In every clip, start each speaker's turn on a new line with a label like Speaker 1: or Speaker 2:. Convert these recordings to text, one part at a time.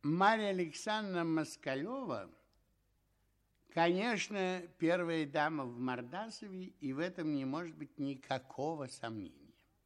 Speaker 1: Марья Александровна Москалева, конечно, первая дама в Мордасове, и в этом не может быть никакого сомнения.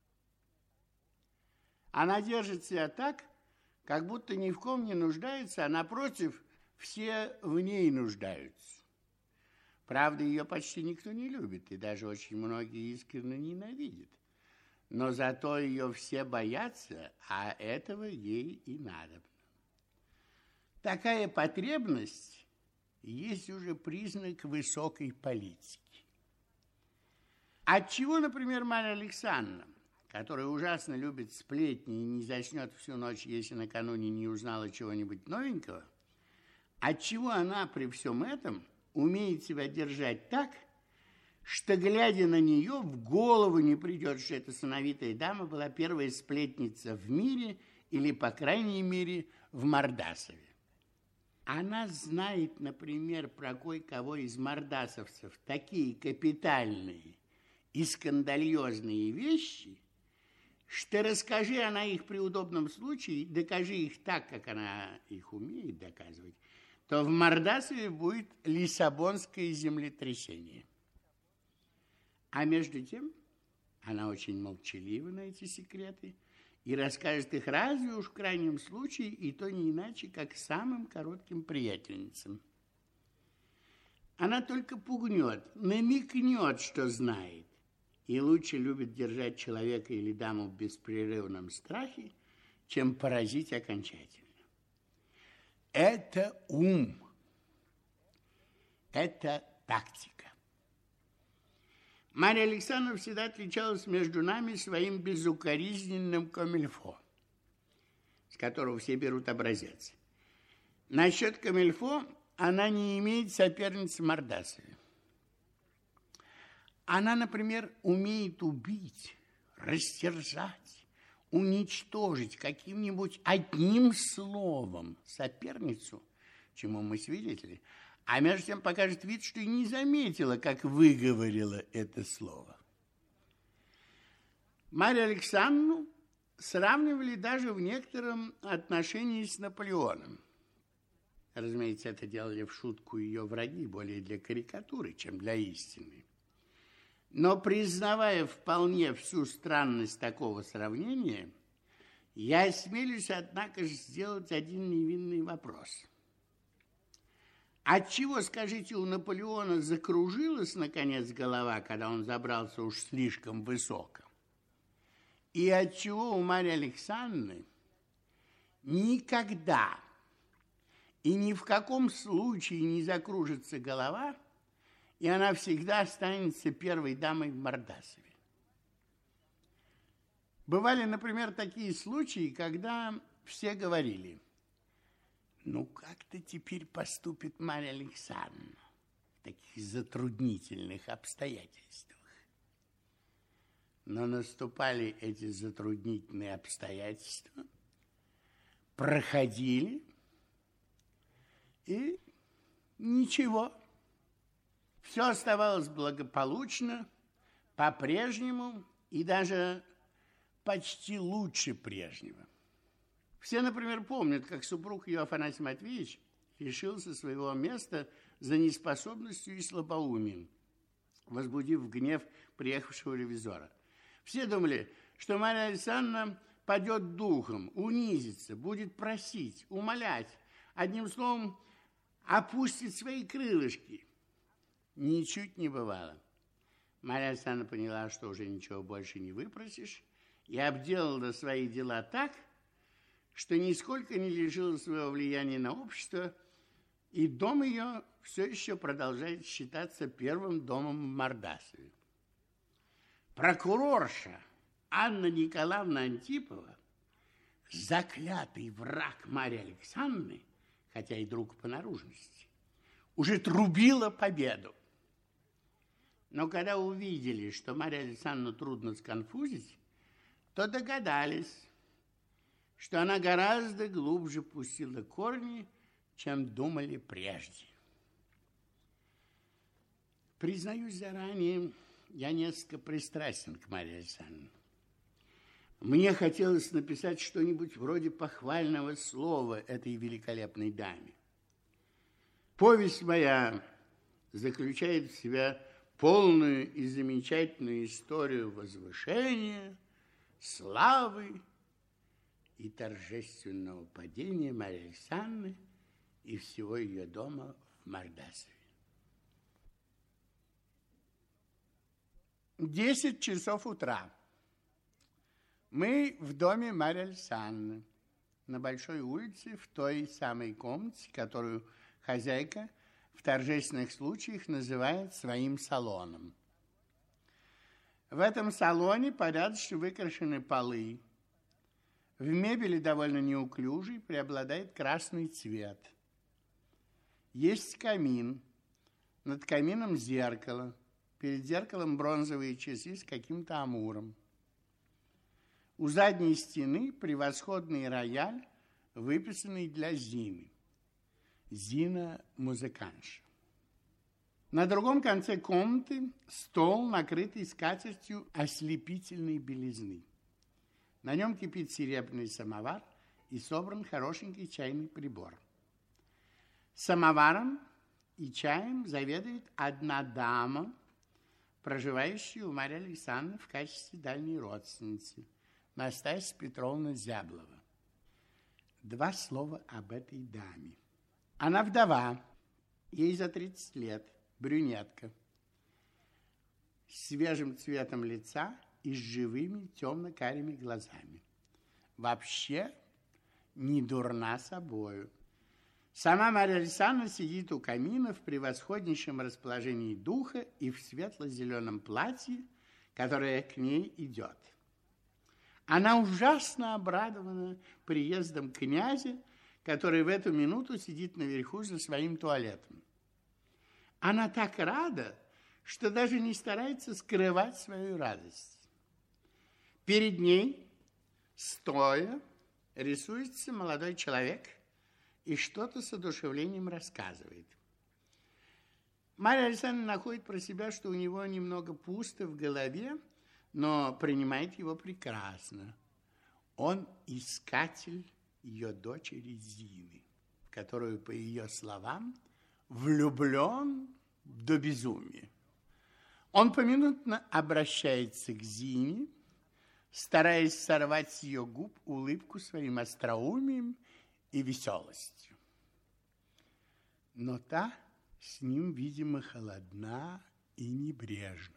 Speaker 1: Она держит себя так, как будто ни в ком не нуждается, а напротив, все в ней нуждаются. Правда, ее почти никто не любит, и даже очень многие искренне ненавидят. Но зато ее все боятся, а этого ей и надо. Такая потребность есть уже признак высокой политики. Отчего, например, Марья Александровна, которая ужасно любит сплетни и не заснет всю ночь, если накануне не узнала чего-нибудь новенького, отчего она при всем этом умеет себя держать так, что, глядя на нее, в голову не придет, что эта сановитая дама была первая сплетница в мире или, по крайней мере, в Мордасове. Она знает, например, про кое-кого из мордасовцев такие капитальные и скандальозные вещи, что расскажи она их при удобном случае, докажи их так, как она их умеет доказывать, то в Мордасове будет Лиссабонское землетрясение. А между тем она очень молчалива на эти секреты и расскажет их разве уж в крайнем случае, и то не иначе, как самым коротким приятельницам. Она только пугнет, намекнет, что знает, и лучше любит держать человека или даму в беспрерывном страхе, чем поразить окончательно. Это ум, это тактика. Марья Александровна всегда отличалась между нами своим безукоризненным камильфо, с которого все берут образец. Насчет камильфо она не имеет соперницы в Мордасове. Она, например, умеет убить, растерзать, уничтожить каким-нибудь одним словом соперницу, чему мы свидетели, а между тем покажет вид, что и не заметила, как выговорила это слово. Марью Александровну сравнивали даже в некотором отношении с Наполеоном. Разумеется, это делали в шутку ее враги, более для карикатуры, чем для истины. Но, признавая вполне всю странность такого сравнения, я осмелюсь, однако же, сделать один невинный вопрос. Отчего, скажите, у Наполеона закружилась, наконец, голова, когда он забрался уж слишком высоко? И отчего у Марьи Александровны никогда и ни в каком случае не закружится голова, и она всегда останется первой дамой в Мордасове? Бывали, например, такие случаи, когда все говорили: ну, как-то теперь поступит Марья Александровна в таких затруднительных обстоятельствах. Но наступали эти затруднительные обстоятельства, проходили, и ничего. Все оставалось благополучно, по-прежнему и даже почти лучше прежнего. Все, например, помнят, как супруг ее Афанасий Матвеевич лишился своего места за неспособностью и слабоумием, возбудив гнев приехавшего ревизора. Все думали, что Марья Александровна падет духом, унизится, будет просить, умолять, одним словом, опустит свои крылышки. Ничуть не бывало. Марья Александровна поняла, что уже ничего больше не выпросишь, и обделала свои дела так, что нисколько не лишила своего влияния на общество, и дом ее все еще продолжает считаться первым домом в Мордасове. Прокурорша Анна Николаевна Антипова, заклятый враг Марьи Александровны, хотя и друг по наружности, уже трубила победу. Но когда увидели, что Марью Александровну трудно сконфузить, то догадались, что она гораздо глубже пустила корни, чем думали прежде. Признаюсь заранее, я несколько пристрастен к Марье Александровне. Мне хотелось написать что-нибудь вроде похвального слова этой великолепной даме. Повесть моя заключает в себя полную и замечательную историю возвышения, славы и торжественного падения Марьи Александры и всего ее дома в Мордасове. 10 часов утра. Мы в доме Марьи Александры на Большой улице, в той самой комнате, которую хозяйка в торжественных случаях называет своим салоном. В этом салоне порядочно выкрашены полы. В мебели довольно неуклюжий преобладает красный цвет. Есть камин. Над камином зеркало. Перед зеркалом бронзовые часы с каким-то амуром. У задней стены превосходный рояль, выписанный для Зины. Зина – музыкантша. На другом конце комнаты стол, накрытый скатертью ослепительной белизны. На нем кипит серебряный самовар и собран хорошенький чайный прибор. Самоваром и чаем заведует одна дама, проживающая у Марьи Александры в качестве дальней родственницы, Настасья Петровна Зяблова. 2 слова об этой даме. Она вдова, ей за 30 лет, брюнетка, с свежим цветом лица и с живыми темно-карими глазами. Вообще не дурна собою. Сама Марья Александровна сидит у камина в превосходнейшем расположении духа и в светло-зеленом платье, которое к ней идет. Она ужасно обрадована приездом князя, который в эту минуту сидит наверху за своим туалетом. Она так рада, что даже не старается скрывать свою радость. Перед ней, стоя, рисуется молодой человек и что-то с одушевлением рассказывает. Марья Александровна находит про себя, что у него немного пусто в голове, но принимает его прекрасно. Он искатель ее дочери Зины, в которую, по ее словам, влюблен до безумия. Он поминутно обращается к Зине, стараясь сорвать с ее губ улыбку своим остроумием и веселостью. Но та с ним, видимо, холодна и небрежна.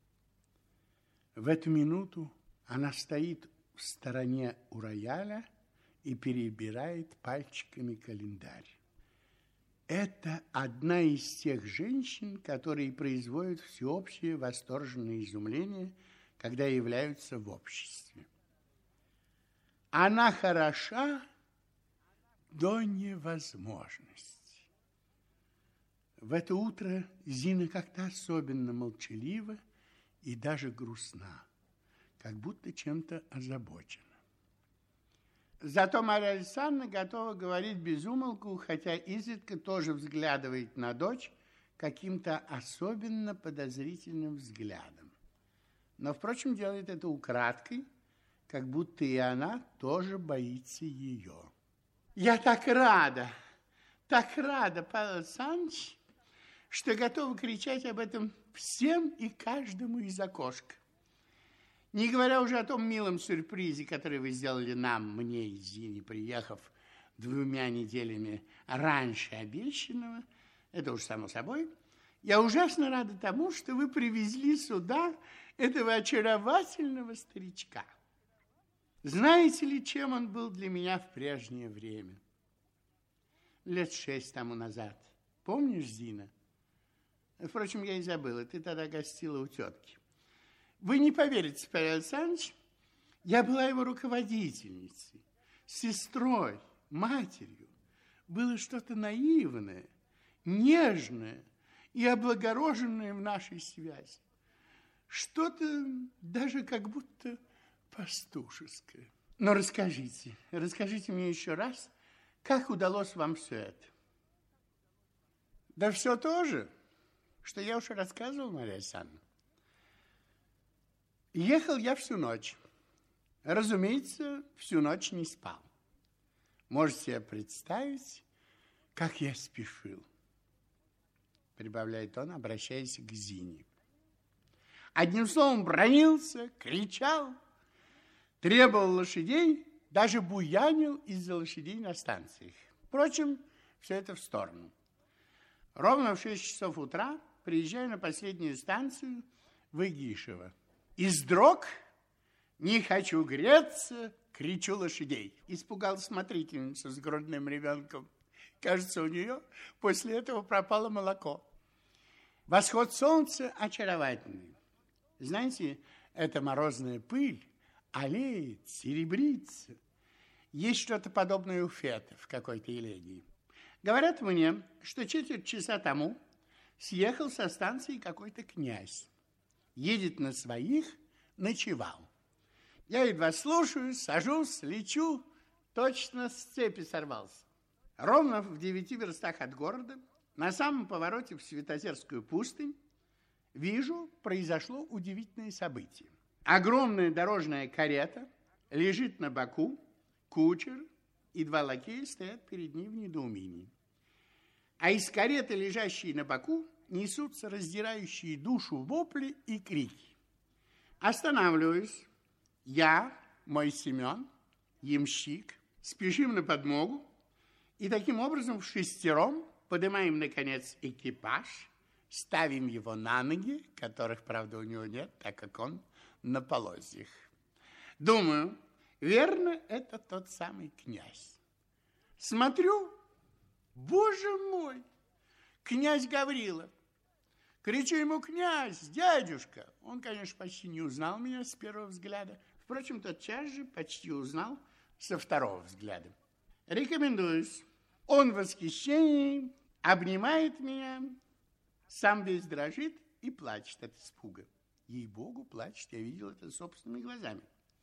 Speaker 1: В эту минуту она стоит в стороне у рояля и перебирает пальчиками календарь. Это одна из тех женщин, которые производят всеобщее восторженное изумление, когда являются в обществе. Она хороша до невозможности. В это утро Зина как-то особенно молчалива и даже грустна, как будто чем-то озабочена. Зато Марья Александровна готова говорить без умолку, хотя изредка тоже взглядывает на дочь каким-то особенно подозрительным взглядом. Но, впрочем, делает это украдкой, как будто и она тоже боится ее. Я так рада, Павел Александрович, что готова кричать об этом всем и каждому из окошка. Не говоря уже о том милом сюрпризе, который вы сделали нам, мне и Зине, приехав 2 неделями раньше обещанного, это уж само собой. Я ужасно рада тому, что вы привезли сюда этого очаровательного старичка. Знаете ли, чем он был для меня в прежнее время? Лет 6 тому назад. Помнишь, Зина? Впрочем, я и забыла, ты тогда гостила у тетки. Вы не поверите, Павел Александрович, я была его руководительницей, сестрой, матерью. Было что-то наивное, нежное и облагороженное в нашей связи. Что-то даже как будто пастушеское. Но расскажите мне еще раз, как удалось вам все это? Да все то же, что я уже рассказывал, Марья Александровна. Ехал я всю ночь. Разумеется, всю ночь не спал. Можете себе представить, как я спешил, прибавляет он, обращаясь к Зине. Одним словом, бранился, кричал, требовал лошадей, даже буянил из-за лошадей на станциях. Впрочем, все это в сторону. Ровно в 6 часов утра приезжаю на последнюю станцию в Игишево. Издрог, не хочу греться, кричу лошадей. Испугалась смотрительница с грудным ребенком. Кажется, у нее после этого пропало молоко. Восход солнца очаровательный. Знаете, эта морозная пыль алеет, серебрится. Есть что-то подобное у Фета в какой-то элегии. Говорят мне, что четверть часа тому съехал со станции какой-то князь. Едет на своих, ночевал. Я едва слушаю, сажусь, лечу, точно с цепи сорвался. Ровно в 9 верстах от города, на самом повороте в Святозерскую пустынь, вижу, произошло удивительное событие. Огромная дорожная карета лежит на боку, кучер и 2 лакея стоят перед ней в недоумении. А из кареты, лежащей на боку, несутся раздирающие душу вопли и крики. Останавливаюсь. Я, мой Семен, ямщик, спешим на подмогу, и таким образом вшестером поднимаем, наконец, экипаж, ставим его на ноги, которых, правда, у него нет, так как он на полозьях. Думаю, верно, это тот самый князь. Смотрю, боже мой, князь Гаврила. Кричу ему: князь, дядюшка. Он, конечно, почти не узнал меня с первого взгляда. Впрочем, тотчас же почти узнал со второго взгляда. Рекомендуюсь. Он в восхищении обнимает меня, сам весь дрожит и плачет от испуга. Ей-богу, плачет, я видел это собственными глазами.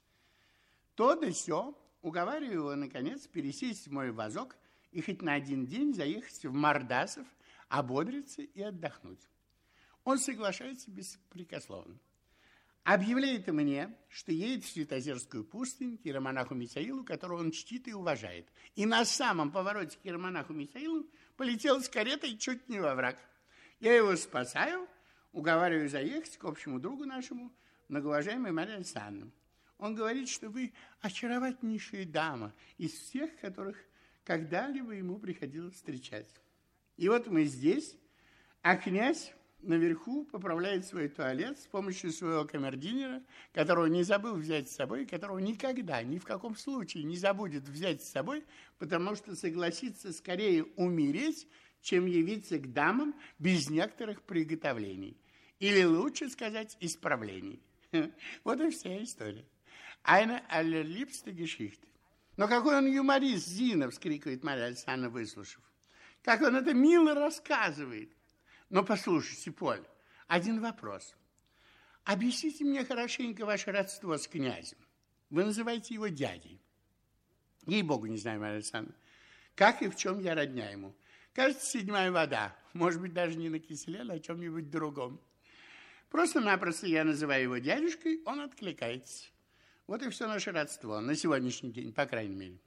Speaker 1: То да сё, уговариваю его, наконец, пересесть в мой вазок и хоть на один день заехать в Мордасов, ободриться и отдохнуть. Он соглашается беспрекословно. Объявляет мне, что едет в Святозерскую пустынь к иеромонаху Михаилу, которого он чтит и уважает. И на самом повороте к иеромонаху Михаилу полетел с каретой чуть не во враг. Я его спасаю, уговариваю заехать к общему другу нашему, многоуважаемой Марье Александровне. Он говорит, что вы очаровательнейшая дама из всех, которых когда-либо ему приходилось встречать. И вот мы здесь, а князь наверху поправляет свой туалет с помощью своего камердинера, которого не забыл взять с собой, которого никогда, ни в каком случае не забудет взять с собой, потому что согласится скорее умереть, чем явиться к дамам без некоторых приготовлений. Или лучше сказать, исправлений. Вот и вся история. Eine allerliebste Geschichte. Но какой он юморист, Зина, вскрикивает Марья Александровна, выслушав. Как он это мило рассказывает. Но послушайте, Поль, один вопрос. Объясните мне хорошенько ваше родство с князем. Вы называете его дядей. Ей-богу, не знаю, Марья Александровна, как и в чем я родня ему. Кажется, 7-я вода. Может быть, даже не на киселе, а на чем-нибудь другом. Просто-напросто я называю его дядюшкой, он откликается. Вот и все наше родство на сегодняшний день, по крайней мере.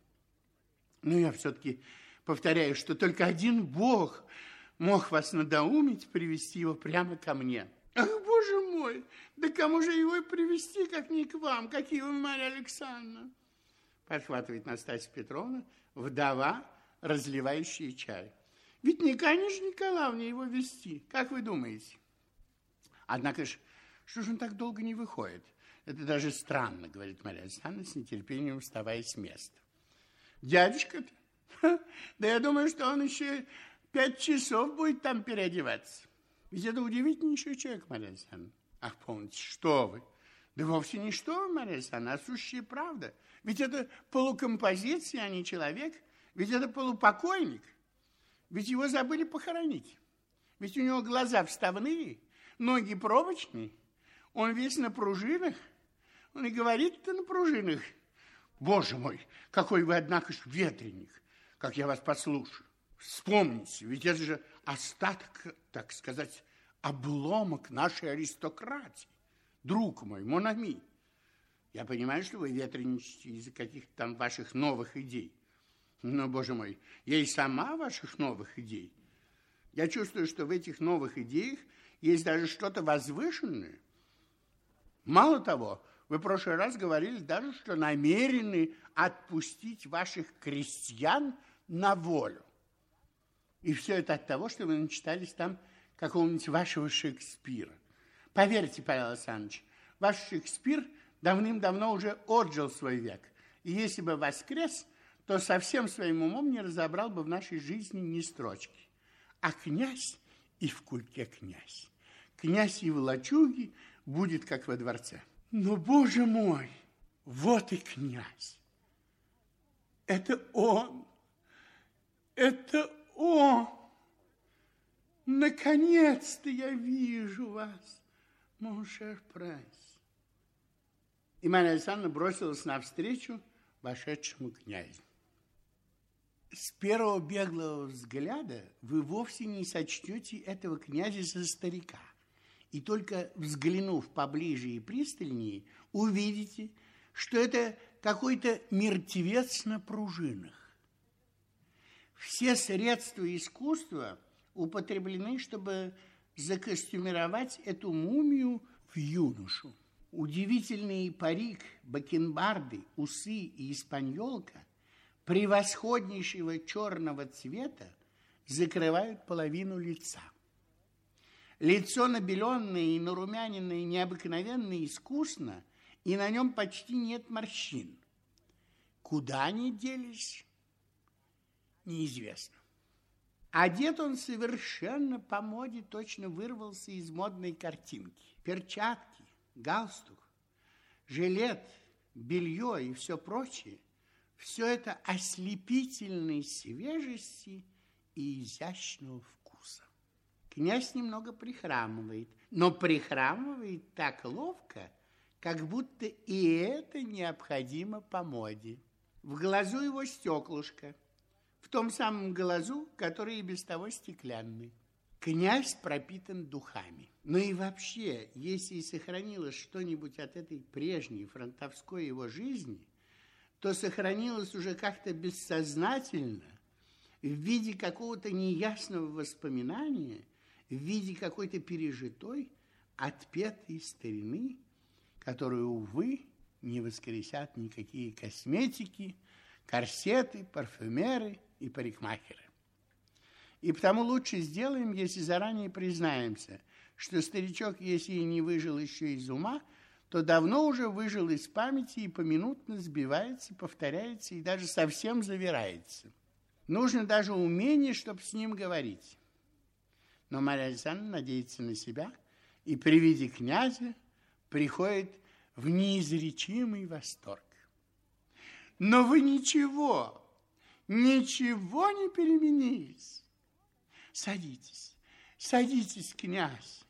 Speaker 1: Но я все-таки повторяю, что только один Бог мог вас надоумить привести его прямо ко мне. Ах, боже мой, да кому же его и привести, как не к вам, какие вы, Марья Александровна? Подхватывает Настасья Петровна, вдова, разливающая чай. Ведь не конечно Николаевне его вести, как вы думаете? Однако ж, что же он так долго не выходит? Это даже странно, говорит Марья Александровна, с нетерпением вставая с места. Дядюшка-то? Да я думаю, что он еще 5 часов будет там переодеваться. Ведь это удивительнейший человек, Марья Александровна. Ах, помните, что вы? Да вовсе не что вы, Марья Александровна, а сущая правда. Ведь это полукомпозиция, а не человек. Ведь это полупокойник. Ведь его забыли похоронить. Ведь у него глаза вставные, ноги пробочные. Он весь на пружинах. Он и говорит-то на пружинах. Боже мой, какой вы, однако ж, ветреник, как я вас послушаю. Вспомните, ведь это же остаток, так сказать, обломок нашей аристократии. Друг мой, Монами, Я понимаю, что вы ветреничаете из-за каких-то там ваших новых идей. Но, боже мой, я и сама ваших новых идей. Я чувствую, что в этих новых идеях есть даже что-то возвышенное. Мало того, вы в прошлый раз говорили даже, что намерены отпустить ваших крестьян на волю. И все это от того, что вы начитались там какого-нибудь вашего Шекспира. Поверьте, Павел Александрович, ваш Шекспир давным-давно уже отжил свой век. И если бы воскрес, то со всем своим умом не разобрал бы в нашей жизни ни строчки. А князь и в кульке князь. Князь и в лачуге будет, как во дворце. Но, боже мой, вот и князь. Это он. Это он. Наконец-то я вижу вас, мон шер принц. И Марья Александровна бросилась навстречу вошедшему князю. С первого беглого взгляда вы вовсе не сочтете этого князя за старика. И только взглянув поближе и пристальнее, увидите, что это какой-то мертвец на пружинах. Все средства искусства употреблены, чтобы закостюмировать эту мумию в юношу. Удивительный парик, бакенбарды, усы и испаньолка превосходнейшего черного цвета закрывают половину лица. Лицо набеленное и нарумяненное необыкновенно искусно, и на нем почти нет морщин. Куда они делись, неизвестно. Одет он совершенно по моде, точно вырвался из модной картинки. Перчатки, галстук, жилет, белье и все прочее, все это ослепительной свежести и изящного вкуса. Князь немного прихрамывает, но прихрамывает так ловко, как будто и это необходимо по моде. В глазу его стеклышко, в том самом глазу, который и без того стеклянный. Князь пропитан духами. Но и вообще, если и сохранилось что-нибудь от этой прежней фронтовской его жизни, то сохранилось уже как-то бессознательно, в виде какого-то неясного воспоминания, в виде какой-то пережитой, отпетой старины, которую, увы, не воскресят никакие косметики, корсеты, парфюмеры и парикмахеры. И потому лучше сделаем, если заранее признаемся, что старичок, если и не выжил еще из ума, то давно уже выжил из памяти и поминутно сбивается, повторяется и даже совсем завирается. Нужно даже умение, чтобы с ним говорить. Но Марья Александровна надеется на себя и при виде князя приходит в неизречимый восторг. Но вы ничего не переменились. Садитесь, садитесь, князь.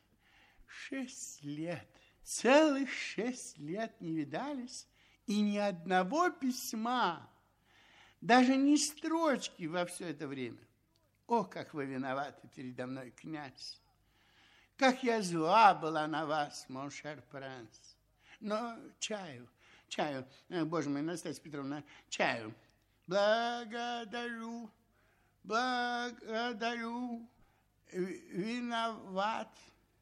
Speaker 1: 6 лет, целых 6 лет не видались, и ни одного письма, даже ни строчки во все это время. О, как вы виноваты передо мной, князь! Как я зла была на вас, мон шер принц! Но чаю, боже мой, Настасья Петровна, чаю. Благодарю, виноват.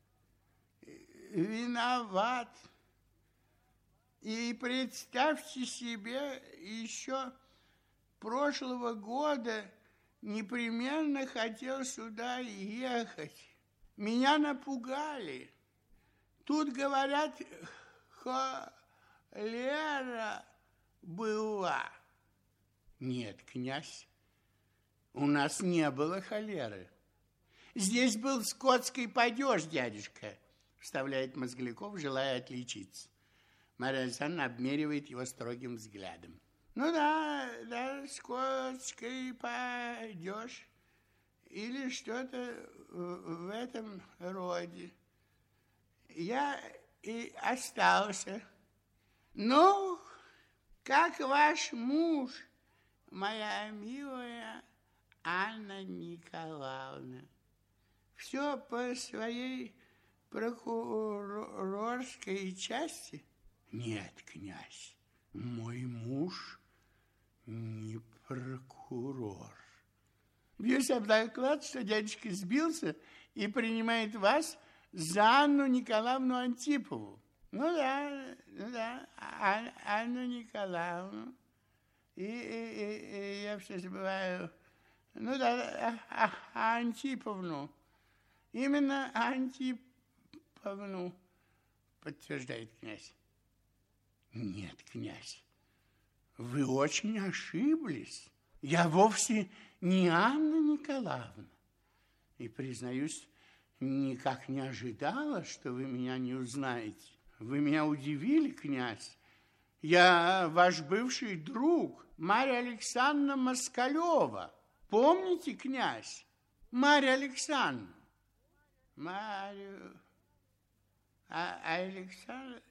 Speaker 1: И представьте себе, еще прошлого года непременно хотел сюда ехать. Меня напугали. Тут, говорят, холера была. Нет, князь, у нас не было холеры. Здесь был скотский падеж, дядюшка, вставляет Мозгляков, желая отличиться. Марья Александровна обмеривает его строгим взглядом. Ну да, скотский падеж или что-то в этом роде. Я и остался. Ну, как ваш муж, моя милая Анна Николаевна? Все по своей прокурорской части? Нет, князь, мой муж не прокурор. Бьюсь об заклад, что дядюшка сбился и принимает вас за Анну Николаевну Антипову. Ну да, Анну Николаевну. И я все забываю. Ну да, Антиповну. Именно Антиповну, подтверждает князь. Нет, князь, вы очень ошиблись. Я вовсе не Анна Николаевна. И, признаюсь, никак не ожидала, что вы меня не узнаете. Вы меня удивили, князь. Я ваш бывший друг, Марья Александровна Москалева. Помните, князь? Марья Александровна. Марию Александровна,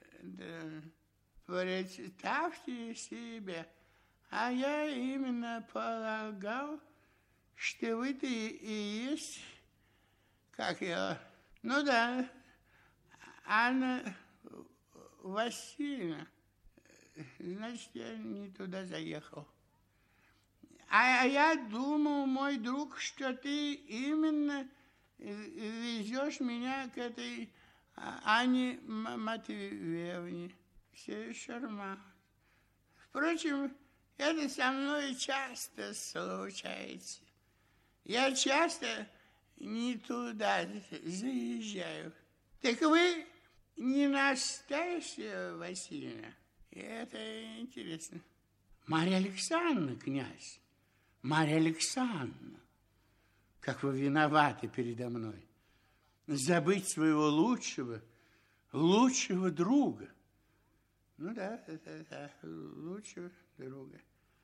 Speaker 1: представьте себе, а я именно полагал, что вы-то и есть, как я, ну да, Анна Васильевна. Значит, я не туда заехал. А я думал, мой друг, что ты именно везешь меня к этой Анне Матвеевне. Все шарма. Впрочем, это со мной часто случается. Я часто не туда заезжаю. Так вы не Настасья Васильевна? Это интересно. Марья Александровна, князь. Марья Александровна, как вы виноваты передо мной. Забыть своего лучшего друга. Ну да, лучшего друга.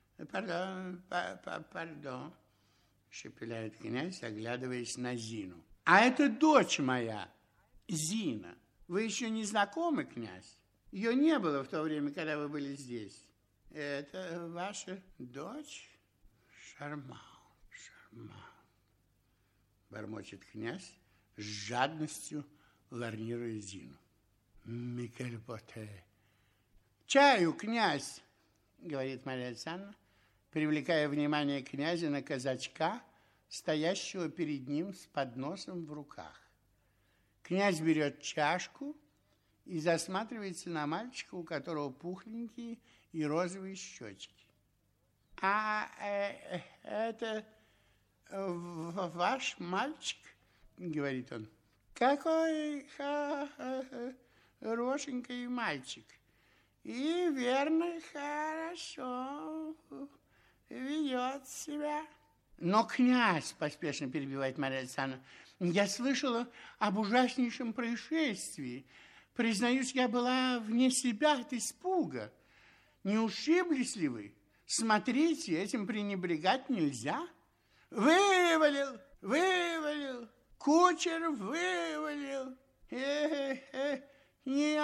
Speaker 1: Пардон, шепеляет князь, оглядываясь на Зину. А это дочь моя, Зина. Вы еще не знакомы, князь? Ее не было в то время, когда вы были здесь. Это ваша дочь? Шарман. Бормочет князь, с жадностью ларнируя Зину. Микель Боте. Чаю, князь, говорит Марья Александровна, привлекая внимание князя на казачка, стоящего перед ним с подносом в руках. Князь берет чашку и засматривается на мальчика, у которого пухленькие и розовые щечки. А это ваш мальчик, говорит он. Какой хорошенький мальчик. И верно, хорошо ведет себя. Но, князь, поспешно перебивает Марья Александровна, я слышала об ужаснейшем происшествии. Признаюсь, я была вне себя от испуга. Не ушиблись ли вы? Смотрите, этим пренебрегать нельзя. Вывалил, кучер вывалил. Не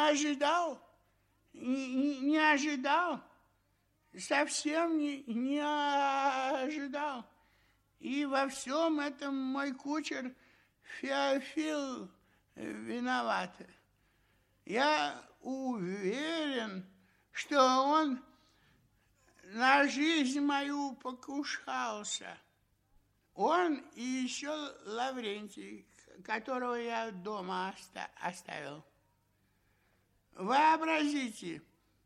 Speaker 1: ожидал. Совсем не ожидал. И во всем этом мой кучер Феофил виноват. Я уверен, что он на жизнь мою покушался. Он и еще Лаврентий, которого я дома оставил. Вообразите,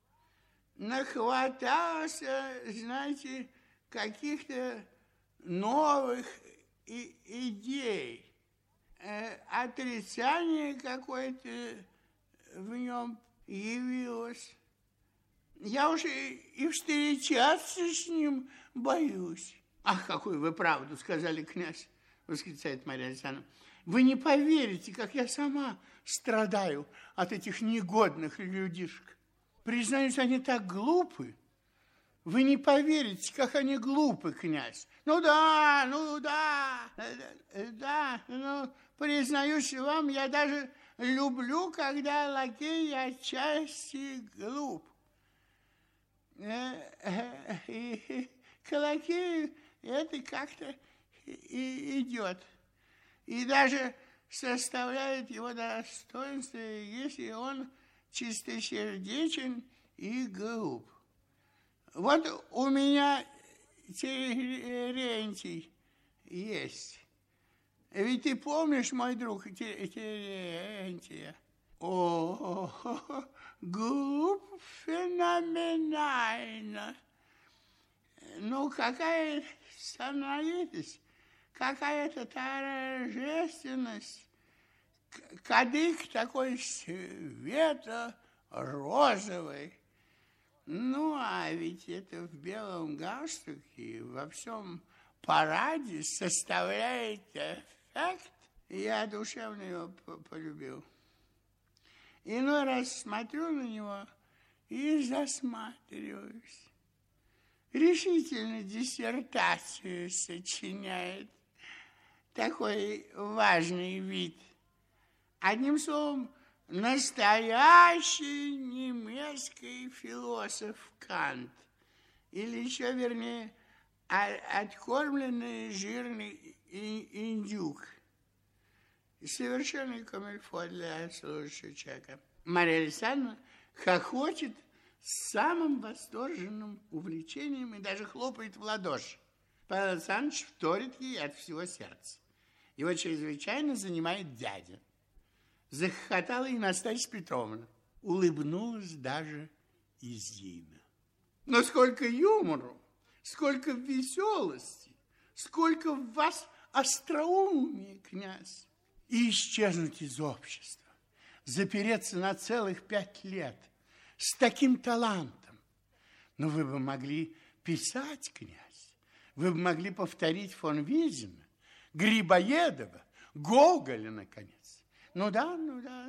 Speaker 1: нахватался, знаете, каких-то новых идей. Отрицание какое-то в нем явилось. Я уже и встречаться с ним боюсь. Ах, какую вы правду сказали, князь, восклицает Марья Александровна. Вы не поверите, как я сама страдаю от этих негодных людишек. Признаюсь, они так глупы. Вы не поверите, как они глупы, князь. Ну да, признаюсь вам, я даже люблю, когда лакей отчасти глуп. И к лакею это как-то идет. И даже составляет его достоинство, если он чистосердечен и глуп. Вот у меня Терентий есть. Ведь ты помнишь, мой друг, Терентия? О, глуп феноменально. Ну, какая самоновитость, какая-то торжественность. Кадык такой светло-розовый. Ну, а ведь это в белом галстуке, во всем параде составляет эффект. Я душевно его полюбил. Иной раз смотрю на него и засматриваюсь. Решительно диссертацию сочиняет. Такой важный вид. Одним словом, настоящий немецкий философ Кант. Или еще вернее, откормленный жирный индюк. Совершенный камильфо для слушающего человека. Мария Александровна хохочет с самым восторженным увлечением и даже хлопает в ладоши. Павел Александрович вторит ей от всего сердца. Его чрезвычайно занимает дядя. Захохотала и Настасья Петровна. Улыбнулась даже и Зина. Но сколько юмору, сколько веселости, сколько в вас остроумия, князь. И исчезнуть из общества, запереться на целых 5 лет с таким талантом. Но вы бы могли писать, князь, вы бы могли повторить фон Визина, Грибоедова, Гоголя, наконец. Ну да,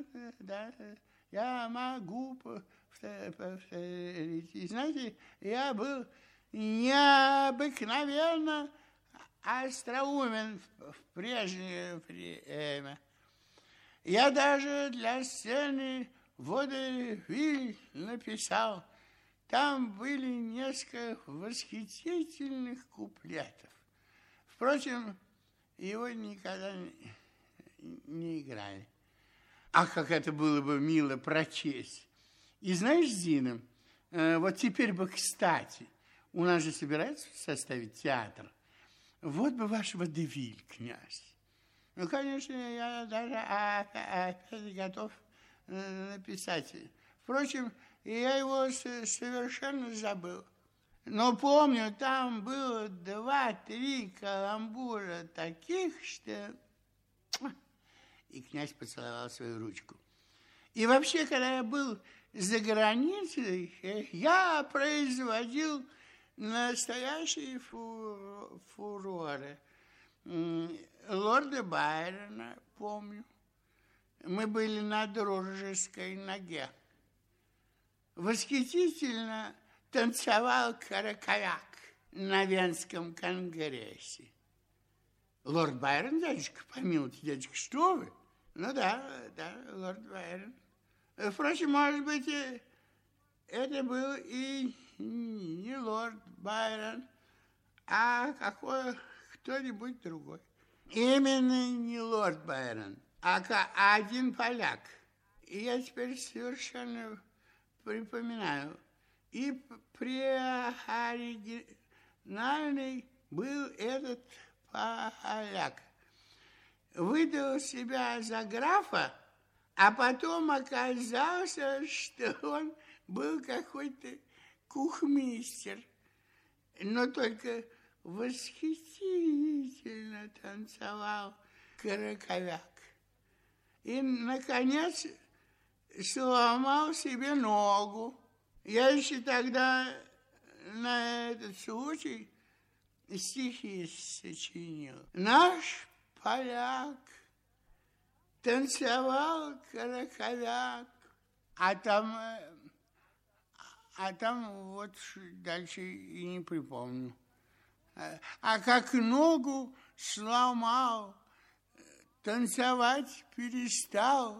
Speaker 1: я могу повторить. И знаете, я был необыкновенно остроумен в прежнее время. Я даже для сцены «Водевиль» написал. Там были несколько восхитительных куплетов. Впрочем, его никогда не играли. Ах, как это было бы мило прочесть. И знаешь, Зина, вот теперь бы кстати, у нас же собираются составить театр. Вот бы ваш водевиль, князь. Ну, конечно, я даже опять готов написать. Впрочем, я его совершенно забыл. Но помню, там было 2-3 каламбура таких, что... И князь поцеловал свою ручку. И вообще, когда я был за границей, я производил настоящие фуроры. Лорда Байрона помню. Мы были на дружеской ноге. Восхитительно танцевал Караковяк на Венском конгрессе. Лорд Байрон, дядюшка, помилуйте, дядюшка, что вы? Ну да, лорд Байрон. Впрочем, может быть, это был и не лорд Байрон, а кто-нибудь другой. Именно не лорд Байрон, а один поляк. И я теперь совершенно припоминаю. И преоригинальный был этот поляк. Выдал себя за графа, а потом оказался, что он был какой-то кухмистер, но только восхитительно танцевал Караковяк. И, наконец, сломал себе ногу. Я еще тогда на этот случай стихи сочинил. Наш поляк танцевал Караковяк, а там вот дальше и не припомню. А как ногу сломал, танцевать перестал.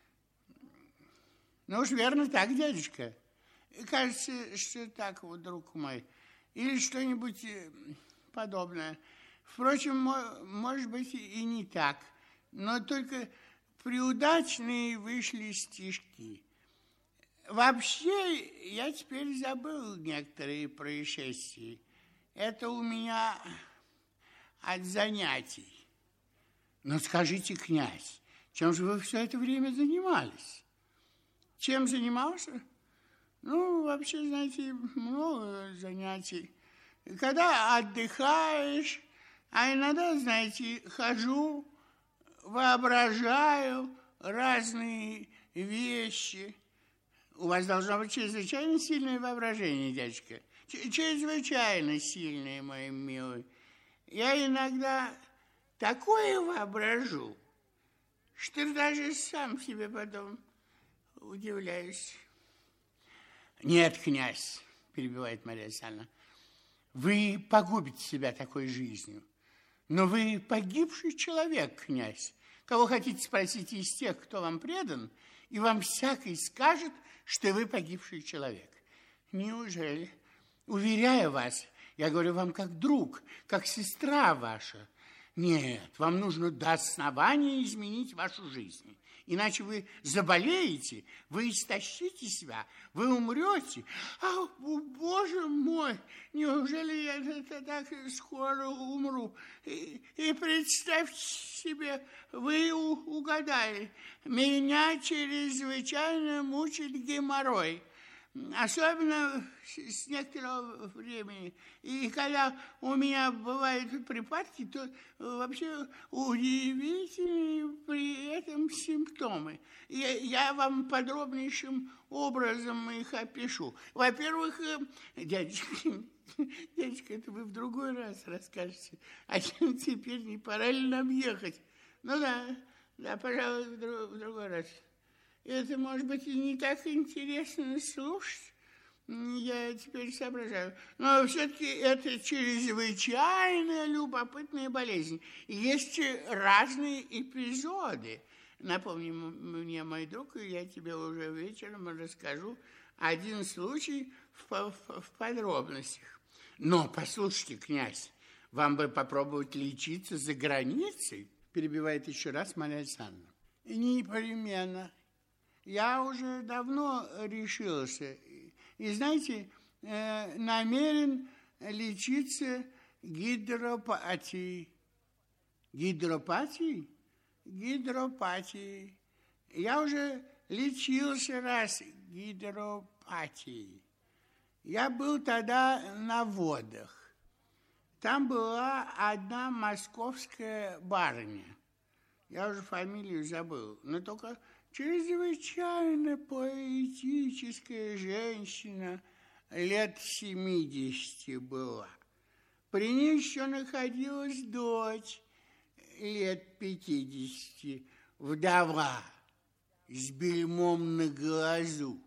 Speaker 1: Ну уж верно так, дядюшка. Кажется, что так вот, друг мой. Или что-нибудь подобное. Впрочем, может быть, и не так. Но только преудачные вышли стишки. Вообще, я теперь забыл некоторые происшествия. Это у меня от занятий. Но скажите, князь, чем же вы все это время занимались? Чем занимался? Ну, вообще, знаете, много занятий. Когда отдыхаешь, а иногда, знаете, хожу, воображаю разные вещи. У вас должно быть чрезвычайно сильное воображение, дядечка. Чрезвычайно сильное, мой милый. Я иногда такое воображу, что даже сам себе потом удивляюсь. Нет, князь, перебивает Мария Александровна, вы погубите себя такой жизнью. Но вы погибший человек, князь. Кого хотите спросить из тех, кто вам предан, и вам всякий скажет, что вы погибший человек. Неужели? Уверяю вас, я говорю вам как друг, как сестра ваша. Нет, вам нужно до основания изменить вашу жизнь. Иначе вы заболеете, вы истощите себя, вы умрете. А, боже мой, неужели я так скоро умру? И представьте себе, вы угадали, меня чрезвычайно мучит геморрой. Особенно с некоторого времени. И когда у меня бывают припадки, то вообще удивительные при этом симптомы. Я вам подробнейшим образом их опишу. Во-первых, дядечка, это вы в другой раз расскажете. А теперь не пора ли нам ехать? Ну да, пожалуй, в другой раз. Это, может быть, и не так интересно слушать. Я теперь соображаю. Но все-таки это чрезвычайно любопытная болезнь. Есть разные эпизоды. Напомни мне, мой друг, и я тебе уже вечером расскажу один случай в подробностях. Но послушайте, князь, вам бы попробовать лечиться за границей, перебивает еще раз Мария Александровна. Непременно. Я уже давно решился. И, знаете, намерен лечиться гидропатией. Гидропатией? Гидропатией. Я уже лечился раз гидропатией. Я был тогда на водах. Там была одна московская барыня. Я уже фамилию забыл, но только чрезвычайно поэтическая женщина, лет 70 была. При ней еще находилась дочь, лет 50, вдова, с бельмом на глазу.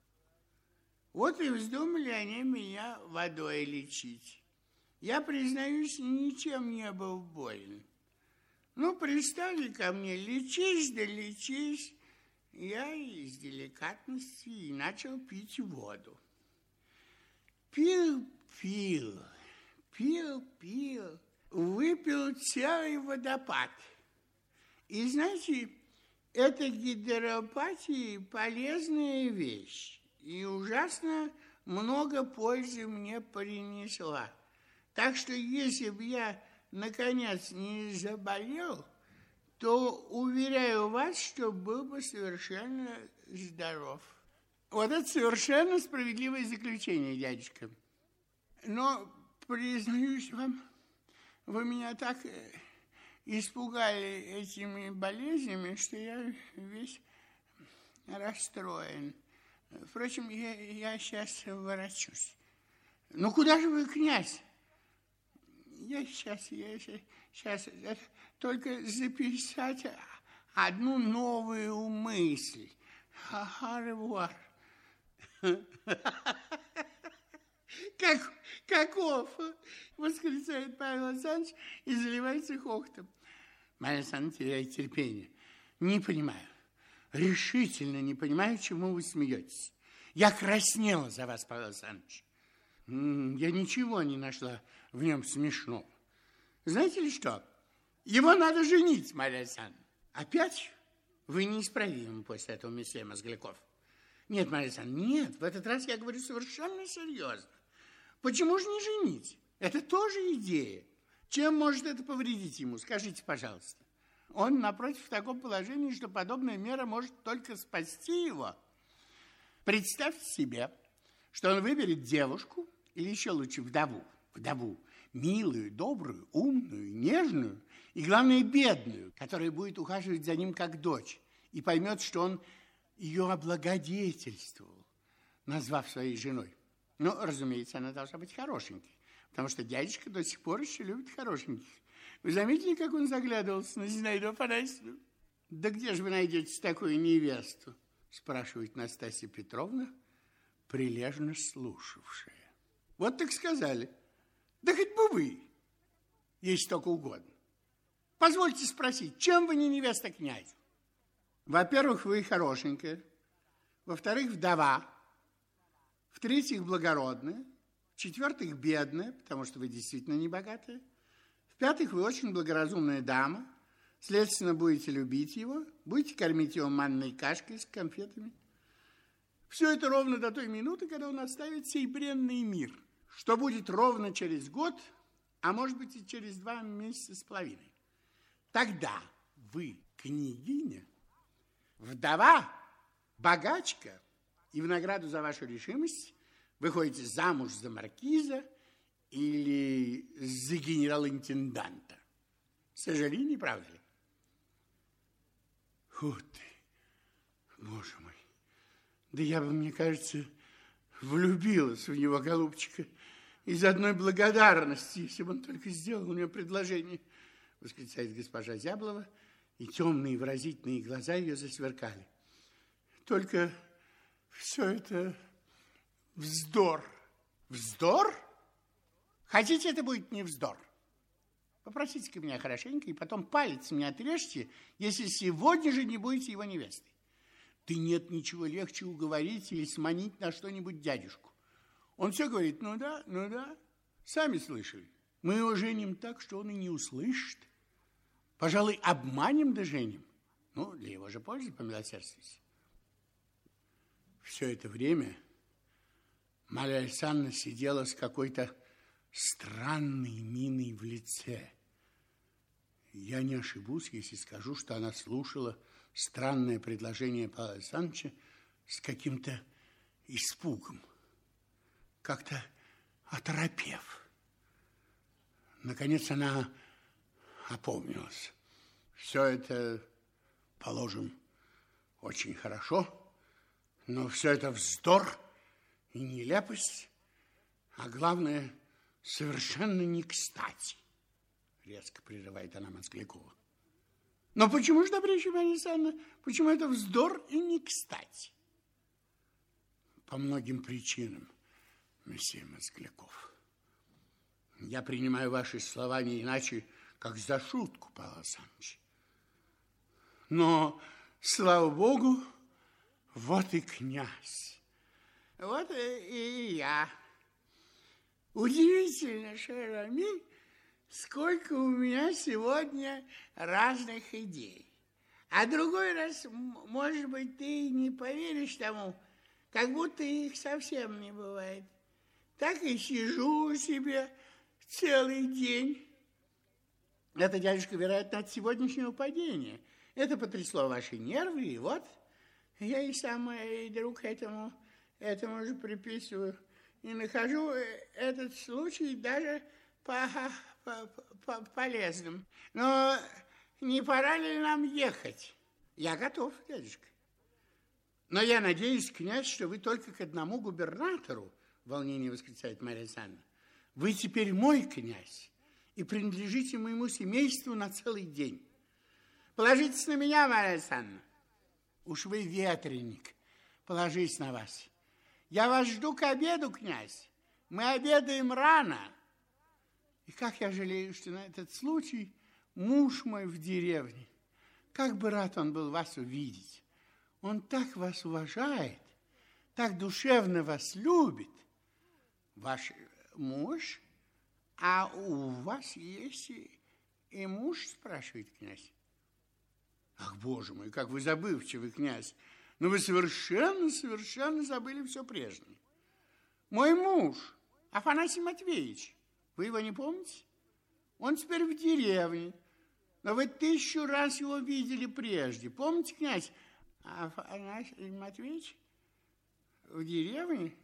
Speaker 1: Вот и вздумали они меня водой лечить. Я, признаюсь, ничем не был болен. Ну, пристали ко мне, лечись да лечись. Я из деликатности и начал пить воду. Пил, выпил целый водопад. И, знаете, эта гидропатия полезная вещь. И ужасно много пользы мне принесла. Так что, если бы я, наконец, не заболел, то уверяю вас, что был бы совершенно здоров. Вот это совершенно справедливое заключение, дядюшка. Но, признаюсь вам, вы меня так испугали этими болезнями, что я весь расстроен. Впрочем, я сейчас ворочусь. Ну, куда же вы, князь? Я сейчас только записать одну новую мысль. Аревуар. Каков? Восклицает Павел Александрович и заливается хохотом. Марья Александровна теряет терпение. Не понимаю. Решительно не понимаю, чему вы смеетесь. Я краснела за вас, Павел Александрович. Я ничего не нашла в нем смешного. Знаете ли что? Его надо женить, Марья Александровна. Опять вы неисправимы после этого месье Мозгляков. Нет, Марья Александровна, нет, в этот раз я говорю совершенно серьезно. Почему же не женить? Это тоже идея. Чем может это повредить ему? Скажите, пожалуйста. Он, напротив, в таком положении, что подобная мера может только спасти его. Представьте себе, что он выберет девушку, или еще лучше вдову, милую, добрую, умную, нежную и, главное, бедную, которая будет ухаживать за ним как дочь и поймет, что он ее облагодетельствовал, назвав своей женой. Ну, разумеется, она должна быть хорошенькой, потому что дядюшка до сих пор еще любит хорошеньких. Вы заметили, как он заглядывался на Зинаиду Афанасьевну? Да где же вы найдете такую невесту? Спрашивает Настасья Петровна, прилежно слушавшая. Вот так сказали. Да хоть бы вы, если только угодно. Позвольте спросить, чем вы не невеста князю? Во-первых, вы хорошенькая. Во-вторых, вдова. В-третьих, благородная. В-четвертых, бедная, потому что вы действительно не богатая. В-пятых, вы очень благоразумная дама. Следственно, будете любить его, будете кормить его манной кашкой с конфетами. Все это ровно до той минуты, когда он оставит сей бренный мир, что будет ровно через год, а может быть и через 2 месяца с половиной. Тогда вы, княгиня, вдова, богачка, и в награду за вашу решимость выходите замуж за маркиза или за генерал-интенданта. Сожалею, не правда ли? Фу ты, боже мой. Да я бы, мне кажется, влюбилась в него, голубчика, из одной благодарности, если бы он только сделал мне предложение, восклицает госпожа Зяблова, и темные выразительные глаза ее засверкали. Только все это вздор. Вздор? Хотите, это будет не вздор? Попросите-ка меня хорошенько, и потом палец мне отрежьте, если сегодня же не будете его невестой. Да нет ничего легче уговорить или сманить на что-нибудь дядюшку. Он все говорит, ну да, сами слышали. Мы его женим так, что он и не услышит. Пожалуй, обманем да женим. Ну, для его же пользы, помилосердствуйте. Все это время Марья Александровна сидела с какой-то странной миной в лице. Я не ошибусь, если скажу, что она слушала странное предложение Павла Александровича с каким-то испугом, как-то оторопев. Наконец она опомнилась. Все это, положим, очень хорошо, но все это вздор и нелепость, а главное, совершенно не кстати, резко прерывает она Мозглякова. Но почему же, добрейшая Марья Александровна, почему это вздор и не кстати? По многим причинам, месье Мозгляков. Я принимаю ваши слова не иначе, как за шутку, Павел Александрович. Но, слава богу, вот и князь. Вот и я. Удивительно, Шерамиль, сколько у меня сегодня разных идей. А другой раз, может быть, ты не поверишь тому, как будто их совсем не бывает. Так и сижу себе целый день. Это, дядюшка, вероятно, от сегодняшнего падения. Это потрясло ваши нервы, и вот я и сам, и друг этому же приписываю. И нахожу этот случай даже полезным. Но не пора ли нам ехать? Я готов, дядюшка. Но я надеюсь, князь, что вы только к одному губернатору, в волнении восклицает Марья Александровна. Вы теперь мой князь и принадлежите моему семейству на целый день. Положитесь на меня, Марья Александровна. Уж вы ветреник, положись на вас. Я вас жду к обеду, князь. Мы обедаем рано. И как я жалею, что на этот случай муж мой в деревне. Как бы рад он был вас увидеть. Он так вас уважает, так душевно вас любит. Ваш муж? А у вас есть и муж, спрашивает князь. Ах, боже мой, как вы забывчивый, князь. Но вы совершенно забыли все прежнее. Мой муж, Афанасий Матвеевич, вы его не помните? Он теперь в деревне, но вы 1000 раз его видели прежде. Помните, князь, Афанасий Матвеевич в деревне?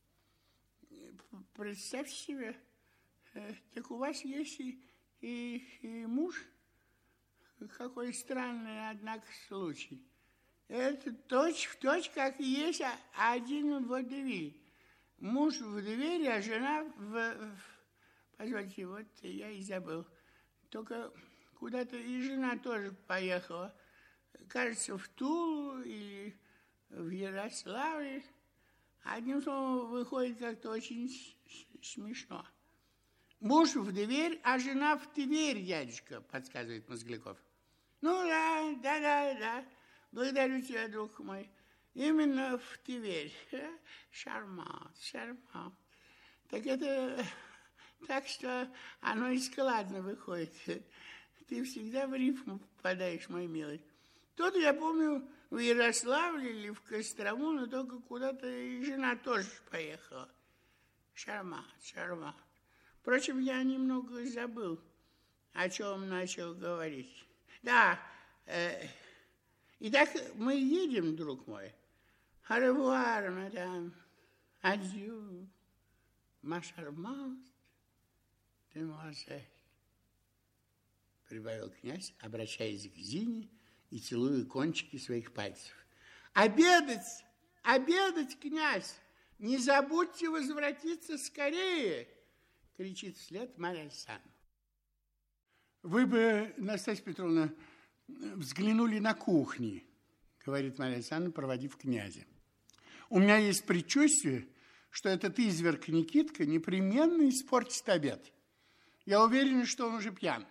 Speaker 1: Представьте себе, так у вас есть и муж? Какой странный, однако, случай. Это точь-в-точь, как и есть один водевиль. Муж в двери, а жена Позвольте, вот я и забыл. Только куда-то и жена тоже поехала. Кажется, в Тулу или в Ярославль. Одним словом, выходит как-то очень смешно. Муж в дверь, а жена в Тверь, дядюшка, подсказывает Мозгляков. Ну да. Благодарю тебя, друг мой. Именно в Тверь. Шармант. Так это... Так что оно и складно выходит. Ты всегда в рифму попадаешь, мой милый. Тут, я помню, в Ярославле или в Кострому, но только куда-то и жена тоже поехала. Шармант. Впрочем, я немного забыл, о чем начал говорить. Да, итак, мы едем, друг мой. Au revoir, мадам. Адью, ма шармант. Демуазель, прибавил князь, обращаясь к Зине и целуя кончики своих пальцев. Обедать, князь! Не забудьте возвратиться скорее! Кричит вслед Марья Александровна. Вы бы, Настасья Петровна, взглянули на кухни, говорит Марья Александровна, проводив князя. У меня есть предчувствие, что этот изверг Никитка непременно испортит обед. Я уверена, что он уже пьян.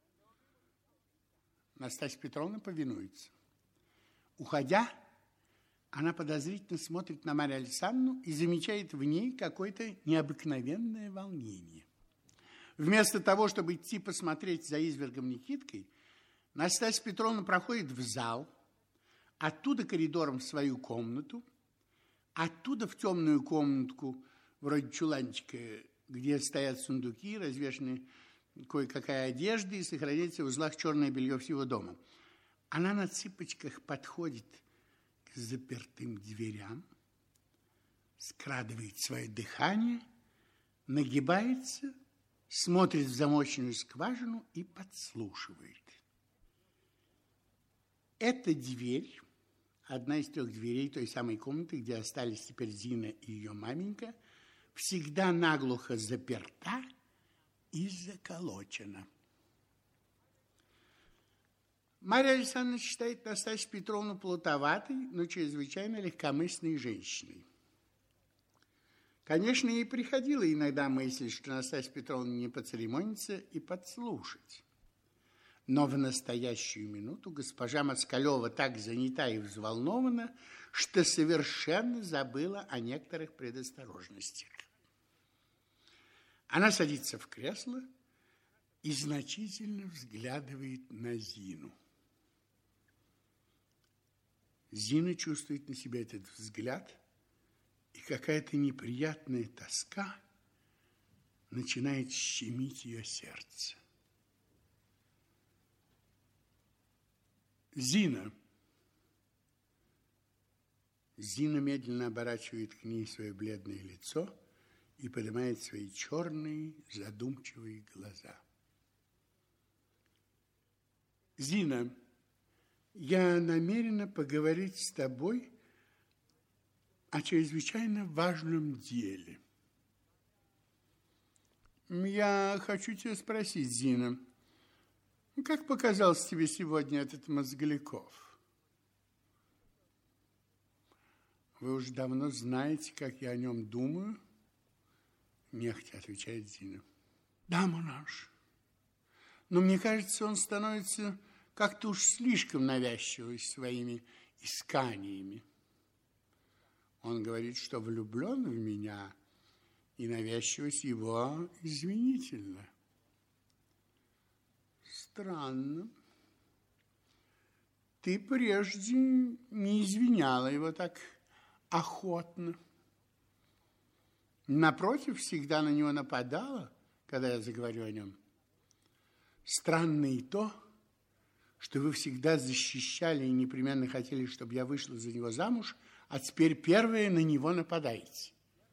Speaker 1: Настасья Петровна повинуется. Уходя, она подозрительно смотрит на Марью Александровну и замечает в ней какое-то необыкновенное волнение. Вместо того, чтобы идти посмотреть за извергом Никиткой, Настасья Петровна проходит в зал, оттуда коридором в свою комнату, оттуда в темную комнатку, вроде чуланчика, где стоят сундуки, развешаны кое-какая одежда и сохраняется в узлах черное белье всего дома. Она на цыпочках подходит к запертым дверям, скрадывает свое дыхание, нагибается, смотрит в замочную скважину и подслушивает. Эта дверь, одна из 3 дверей той самой комнаты, где остались теперь Зина и ее маменька, всегда наглухо заперта и заколочена. Марья Александровна считает Настасью Петровну плутоватой, но чрезвычайно легкомысленной женщиной. Конечно, ей приходила иногда мысль, что Настасья Петровна не поцеремонится и подслушать. Но в настоящую минуту госпожа Москалева так занята и взволнована, что совершенно забыла о некоторых предосторожностях. Она садится в кресло и значительно взглядывает на Зину. Зина чувствует на себе этот взгляд, и какая-то неприятная тоска начинает щемить ее сердце. Зина. Зина медленно оборачивает к ней свое бледное лицо и поднимает свои черные, задумчивые глаза. Зина, я намерена поговорить с тобой о чрезвычайно важном деле. Я хочу тебя спросить, Зина, как показался тебе сегодня этот Мозгляков? Вы уж давно знаете, как я о нем думаю? Нехотя отвечает Зина. Да, монаш. Но мне кажется, он становится как-то уж слишком навязчивым своими исканиями. Он говорит, что влюблен в меня, и навязчивость его извинительна. Странно. ты прежде не извиняла его так охотно. Напротив, всегда на него нападала, когда я заговорю о нем. Странно и то, что вы всегда защищали и непременно хотели, чтобы я вышла за него замуж, а теперь первые на него нападаете.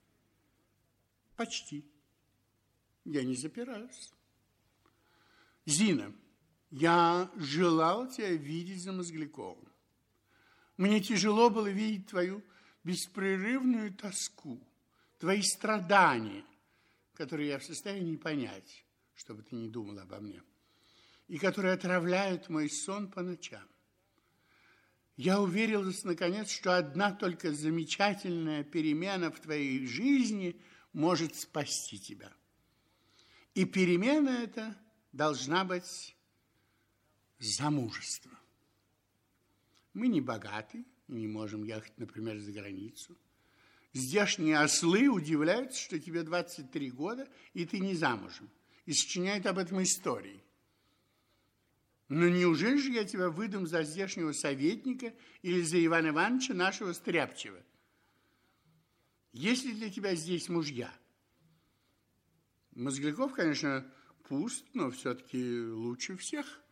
Speaker 1: Почти. Я не запираюсь. Зина, я желал тебя видеть за Мозгляковым. Мне тяжело было видеть твою беспрерывную тоску, твои страдания, которые я в состоянии понять, что бы ты ни думал обо мне, и которые отравляют мой сон по ночам. Я уверилась, наконец, что одна только замечательная перемена в твоей жизни может спасти тебя. И перемена эта должна быть замужество. Мы не богаты и не можем ехать, например, за границу. Здешние ослы удивляются, что тебе 23 года, и ты не замужем, и сочиняют об этом истории. Но неужели же я тебя выдам за здешнего советника или за Ивана Ивановича, нашего стряпчего? Есть ли для тебя здесь мужья? Мозгляков, конечно, пуст, но все-таки лучше всех.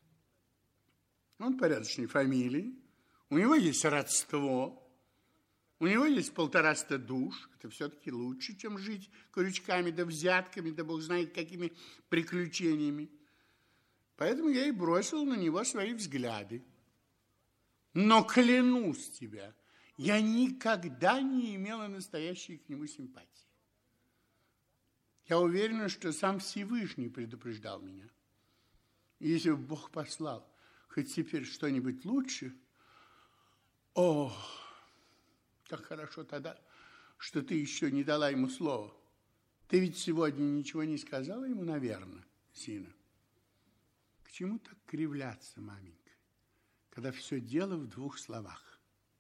Speaker 1: Он порядочной фамилии, у него есть родство, у него есть 150 душ. Это все-таки лучше, чем жить крючками да взятками, да бог знает какими приключениями. Поэтому я и бросил на него свои взгляды. Но клянусь тебя, я никогда не имела настоящей к нему симпатии. Я уверена, что сам Всевышний предупреждал меня. И если бы Бог послал хоть теперь что-нибудь лучше, о, как хорошо тогда, что ты еще не дала ему слова. Ты ведь сегодня ничего не сказала ему, наверное, Зина? К чему так кривляться, маменька, когда все дело в 2 словах?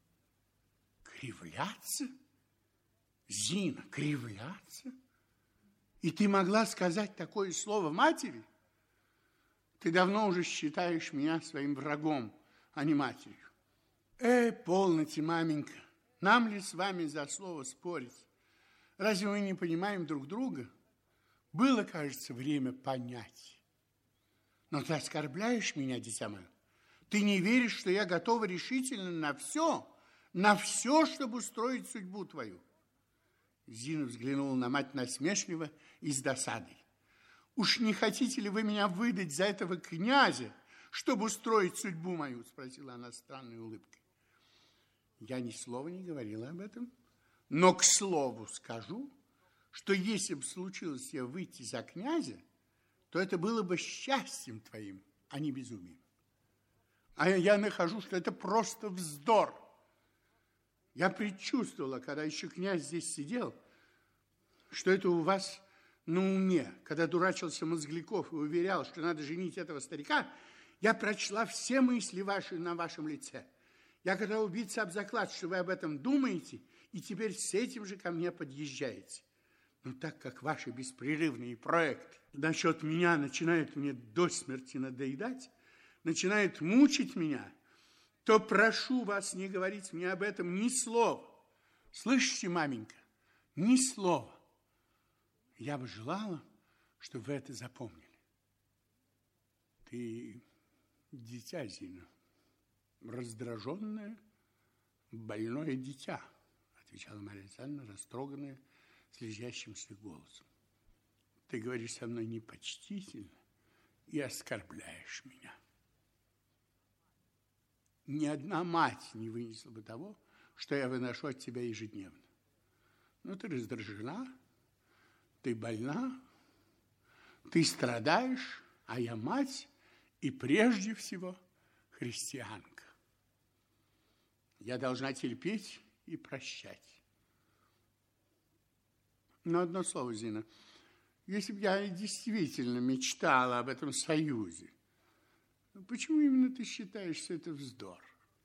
Speaker 1: Кривляться? Зина, кривляться? И ты могла сказать такое слово матери? Ты давно уже считаешь меня своим врагом, а не матерью. Полноте, маменька, нам ли с вами за слово спорить? Разве мы не понимаем друг друга? Было, кажется, время понять. Но ты оскорбляешь меня, дитя мое. Ты не веришь, что я готова решительно на все, чтобы устроить судьбу твою. Зина взглянула на мать насмешливо и с досадой. Уж не хотите ли вы меня выдать за этого князя, чтобы устроить судьбу мою? Спросила она странной улыбкой. Я ни слова не говорила об этом, но к слову скажу, что если бы случилось тебе выйти за князя, то это было бы счастьем твоим, а не безумием. А я нахожу, что это просто вздор. Я предчувствовала, когда еще князь здесь сидел, что это у вас на уме. Когда дурачился Мозгляков и уверял, что надо женить этого старика, я прочла все мысли ваши на вашем лице. Я готова убиться об заклад, что вы об этом думаете, и теперь с этим же ко мне подъезжаете. Но так как ваши беспрерывные проекты насчет меня начинают мне до смерти надоедать, начинают мучить меня, то прошу вас не говорить мне об этом ни слова. Слышите, маменька, ни слова. Я бы желала, чтобы вы это запомнили. Ты дитя, Зина, раздраженное, больное дитя, отвечала Марья Александровна, растроганная, слезящимся голосом. Ты говоришь со мной непочтительно и оскорбляешь меня. Ни одна мать не вынесла бы того, что я выношу от тебя ежедневно. Но ты раздражена, ты больна, ты страдаешь, а я мать и прежде всего христианка. Я должна терпеть и прощать. Но одно слово, Зина, если бы я действительно мечтала об этом союзе, почему именно ты считаешь, что это вздор?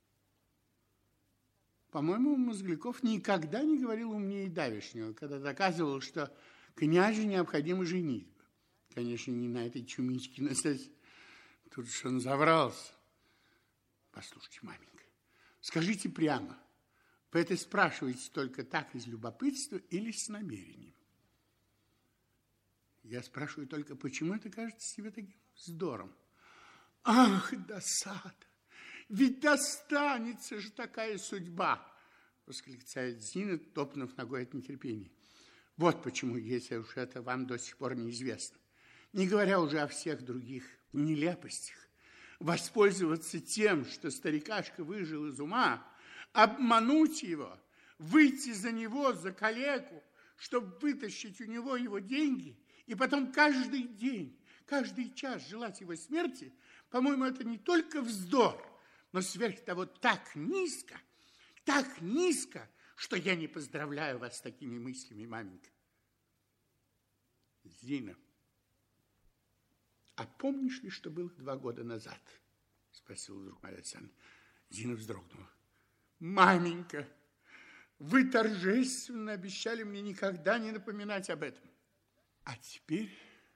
Speaker 1: По-моему, Мозгляков никогда не говорил умнее давешнего, когда доказывал, что князю необходимо женитьба. Конечно, не на этой чумичке, тут что он заврался. Послушайте, маменька, скажите прямо, вы это спрашиваете только так из любопытства или с намерением? Я спрашиваю только, почему это кажется тебе таким вздором? Ах, досада! Ведь достанется же такая судьба! Восклицает Зина, топнув ногой от нетерпения. Вот почему, если уж это вам до сих пор неизвестно, не говоря уже о всех других нелепостях, воспользоваться тем, что старикашка выжил из ума, обмануть его, выйти за него, за калеку, чтобы вытащить у него его деньги, и потом каждый день, каждый час желать его смерти, по-моему, это не только вздор, но сверх того так низко, что я не поздравляю вас с такими мыслями, маменька. Зина, а помнишь ли, что было 2 года назад? Спросил вдруг Марья Александровна. Зина вздрогнула. Маменька, вы торжественно обещали мне никогда не напоминать об этом. А теперь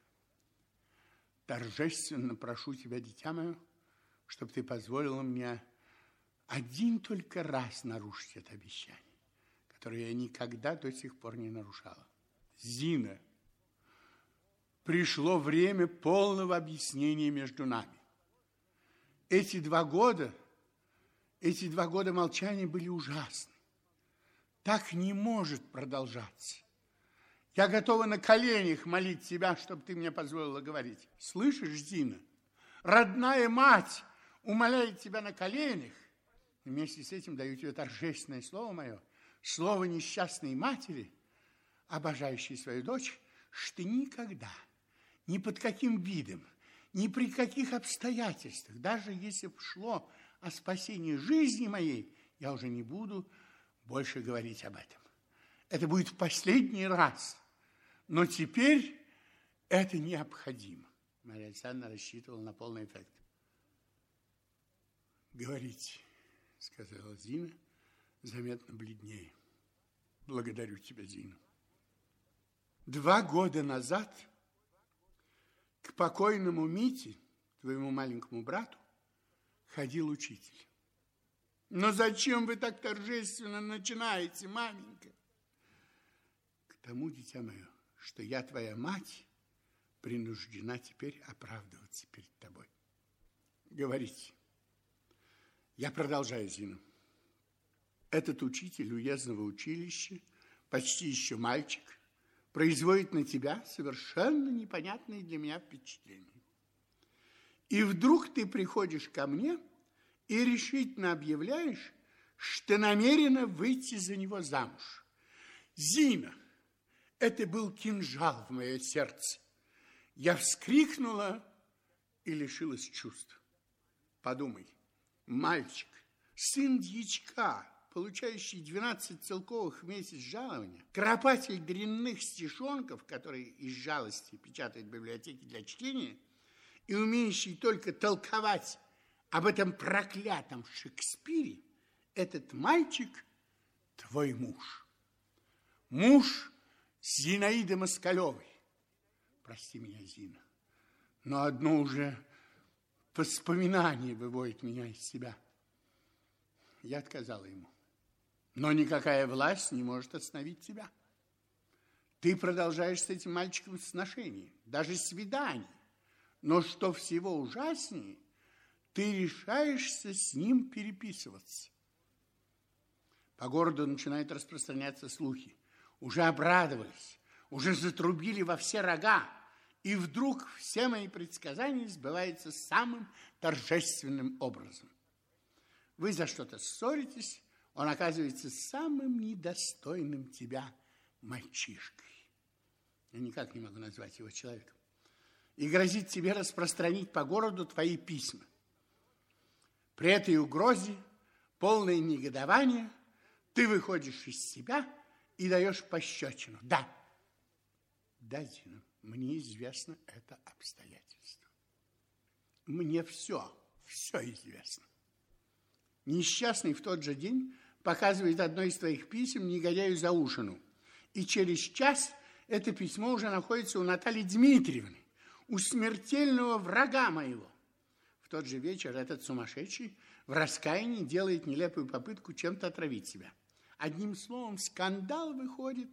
Speaker 1: торжественно прошу тебя, дитя мое, чтобы ты позволила мне один только раз нарушить это обещание, которое я никогда до сих пор не нарушала. Зина, пришло время полного объяснения между нами. Эти 2 года молчания были ужасны. Так не может продолжаться. Я готова на коленях молить тебя, чтобы ты мне позволила говорить. Слышишь, Зина? Родная мать умоляет тебя на коленях. Вместе с этим даю тебе торжественное слово мое, слово несчастной матери, обожающей свою дочь, что ты никогда, ни под каким видом, ни при каких обстоятельствах, даже если бы шло о спасении жизни моей, я уже не буду больше говорить об этом. Это будет в последний раз. Но теперь это необходимо. Марья Александровна рассчитывала на полный эффект. Говорите, сказала Зина, заметно бледнее. Благодарю тебя, Зина. 2 года назад к покойному Мите, твоему маленькому брату, ходил учитель. Но зачем вы так торжественно начинаете, маменька? К тому, дитя мое, что я, твоя мать, принуждена теперь оправдываться перед тобой. Говорите. Я продолжаю, Зина. Этот учитель уездного училища, почти еще мальчик, производит на тебя совершенно непонятные для меня впечатления. И вдруг ты приходишь ко мне и решительно объявляешь, что намерена выйти за него замуж. Зина, это был кинжал в мое сердце. Я вскрикнула и лишилась чувств. Подумай, мальчик, сын дьячка, получающий 12 целковых в месяц жалования, кропатель дрянных стишонков, которые из жалости печатает в библиотеке для чтения, и умеющий только толковать об этом проклятом Шекспире, этот мальчик твой муж. Муж Зинаиды Москалевой. Прости меня, Зина, но одно уже воспоминание выводит меня из себя. Я отказала ему. Но никакая власть не может остановить тебя. Ты продолжаешь с этим мальчиком сношение, даже свидание. Но что всего ужаснее, ты решаешься с ним переписываться. По городу начинают распространяться слухи. Уже обрадовались, уже затрубили во все рога. И вдруг все мои предсказания сбываются самым торжественным образом. Вы за что-то ссоритесь, он оказывается самым недостойным тебя мальчишкой. Я никак не могу назвать его человеком. И грозит тебе распространить по городу твои письма. При этой угрозе, полное негодование, ты выходишь из себя и даешь пощечину. Да, Зина, мне известно это обстоятельство. Мне все известно. Несчастный в тот же день показывает одно из твоих писем негодяю Заушину. И через час это письмо уже находится у Натальи Дмитриевны, у смертельного врага моего. В тот же вечер этот сумасшедший в раскаянии делает нелепую попытку чем-то отравить себя. Одним словом, скандал выходит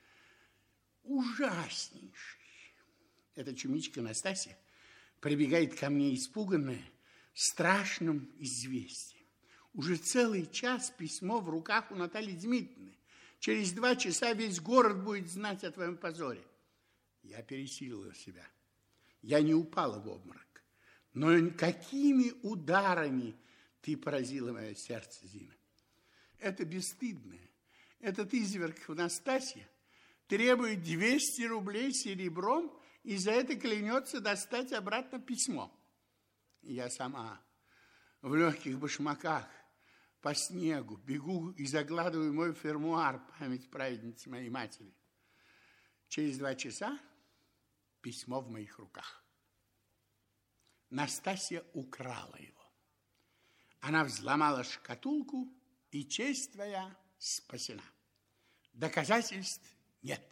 Speaker 1: ужаснейший. Эта чумичка Настасья прибегает ко мне испуганная, страшным известием. Уже целый час письмо в руках у Натальи Дмитриевны. Через 2 часа весь город будет знать о твоем позоре. Я пересилила себя. Я не упала в обморок. Но какими ударами ты поразила мое сердце, Зина. Это бесстыдное, этот изверг Настасья требует 200 рублей серебром и за это клянется достать обратно письмо. Я сама в легких башмаках по снегу бегу и загладываю мой фермуар, память праведницы моей матери. Через 2 часа письмо в моих руках. Настасья украла его. Она взломала шкатулку, и честь твоя спасена. Доказательств нет.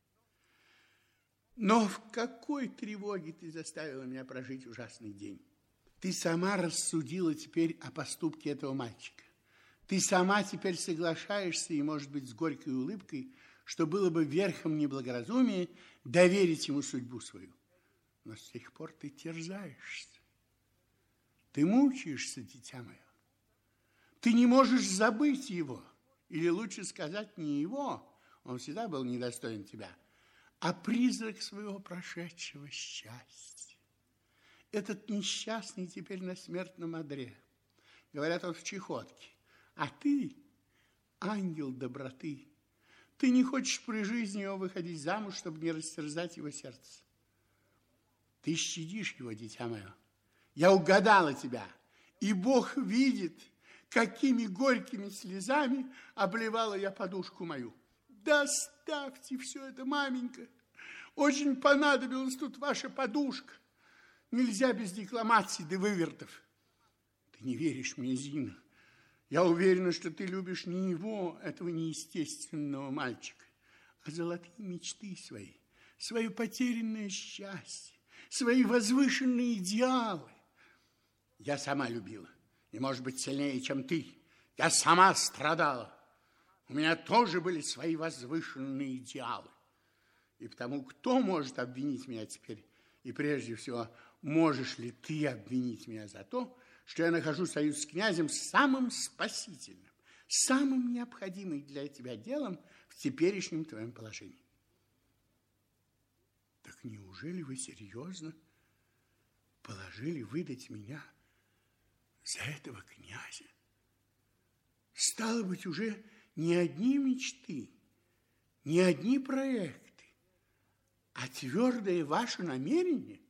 Speaker 1: Но в какой тревоге ты заставила меня прожить ужасный день? Ты сама рассудила теперь о поступке этого мальчика. Ты сама теперь соглашаешься, и, может быть, с горькой улыбкой, что было бы верхом неблагоразумия доверить ему судьбу свою. Но с тех пор ты терзаешься. Ты мучаешься, дитя мое. Ты не можешь забыть его. Или лучше сказать, не его, он всегда был недостоин тебя, а призрак своего прошедшего счастья. Этот несчастный теперь на смертном одре. Говорят, он в чехотке. А ты, ангел доброты, ты не хочешь при жизни его выходить замуж, чтобы не растерзать его сердце. Ты щадишь его, дитя мое. Я угадала тебя, и Бог видит, какими горькими слезами обливала я подушку мою. Да оставьте все это, маменька. Очень понадобилась тут ваша подушка. Нельзя без декламаций да вывертов. Ты не веришь мне, Зина. Я уверена, что ты любишь не его, этого неестественного мальчика, а золотые мечты свои, свое потерянное счастье, свои возвышенные идеалы. Я сама любила. И, может быть, сильнее, чем ты. Я сама страдала. У меня тоже были свои возвышенные идеалы. И потому кто может обвинить меня теперь? И прежде всего, можешь ли ты обвинить меня за то, что я нахожу союз с князем самым спасительным, самым необходимым для тебя делом в теперешнем твоем положении? Так неужели вы серьезно положили выдать меня за этого князя? Стало быть, уже не одни мечты, не одни проекты, а твердое ваше намерение?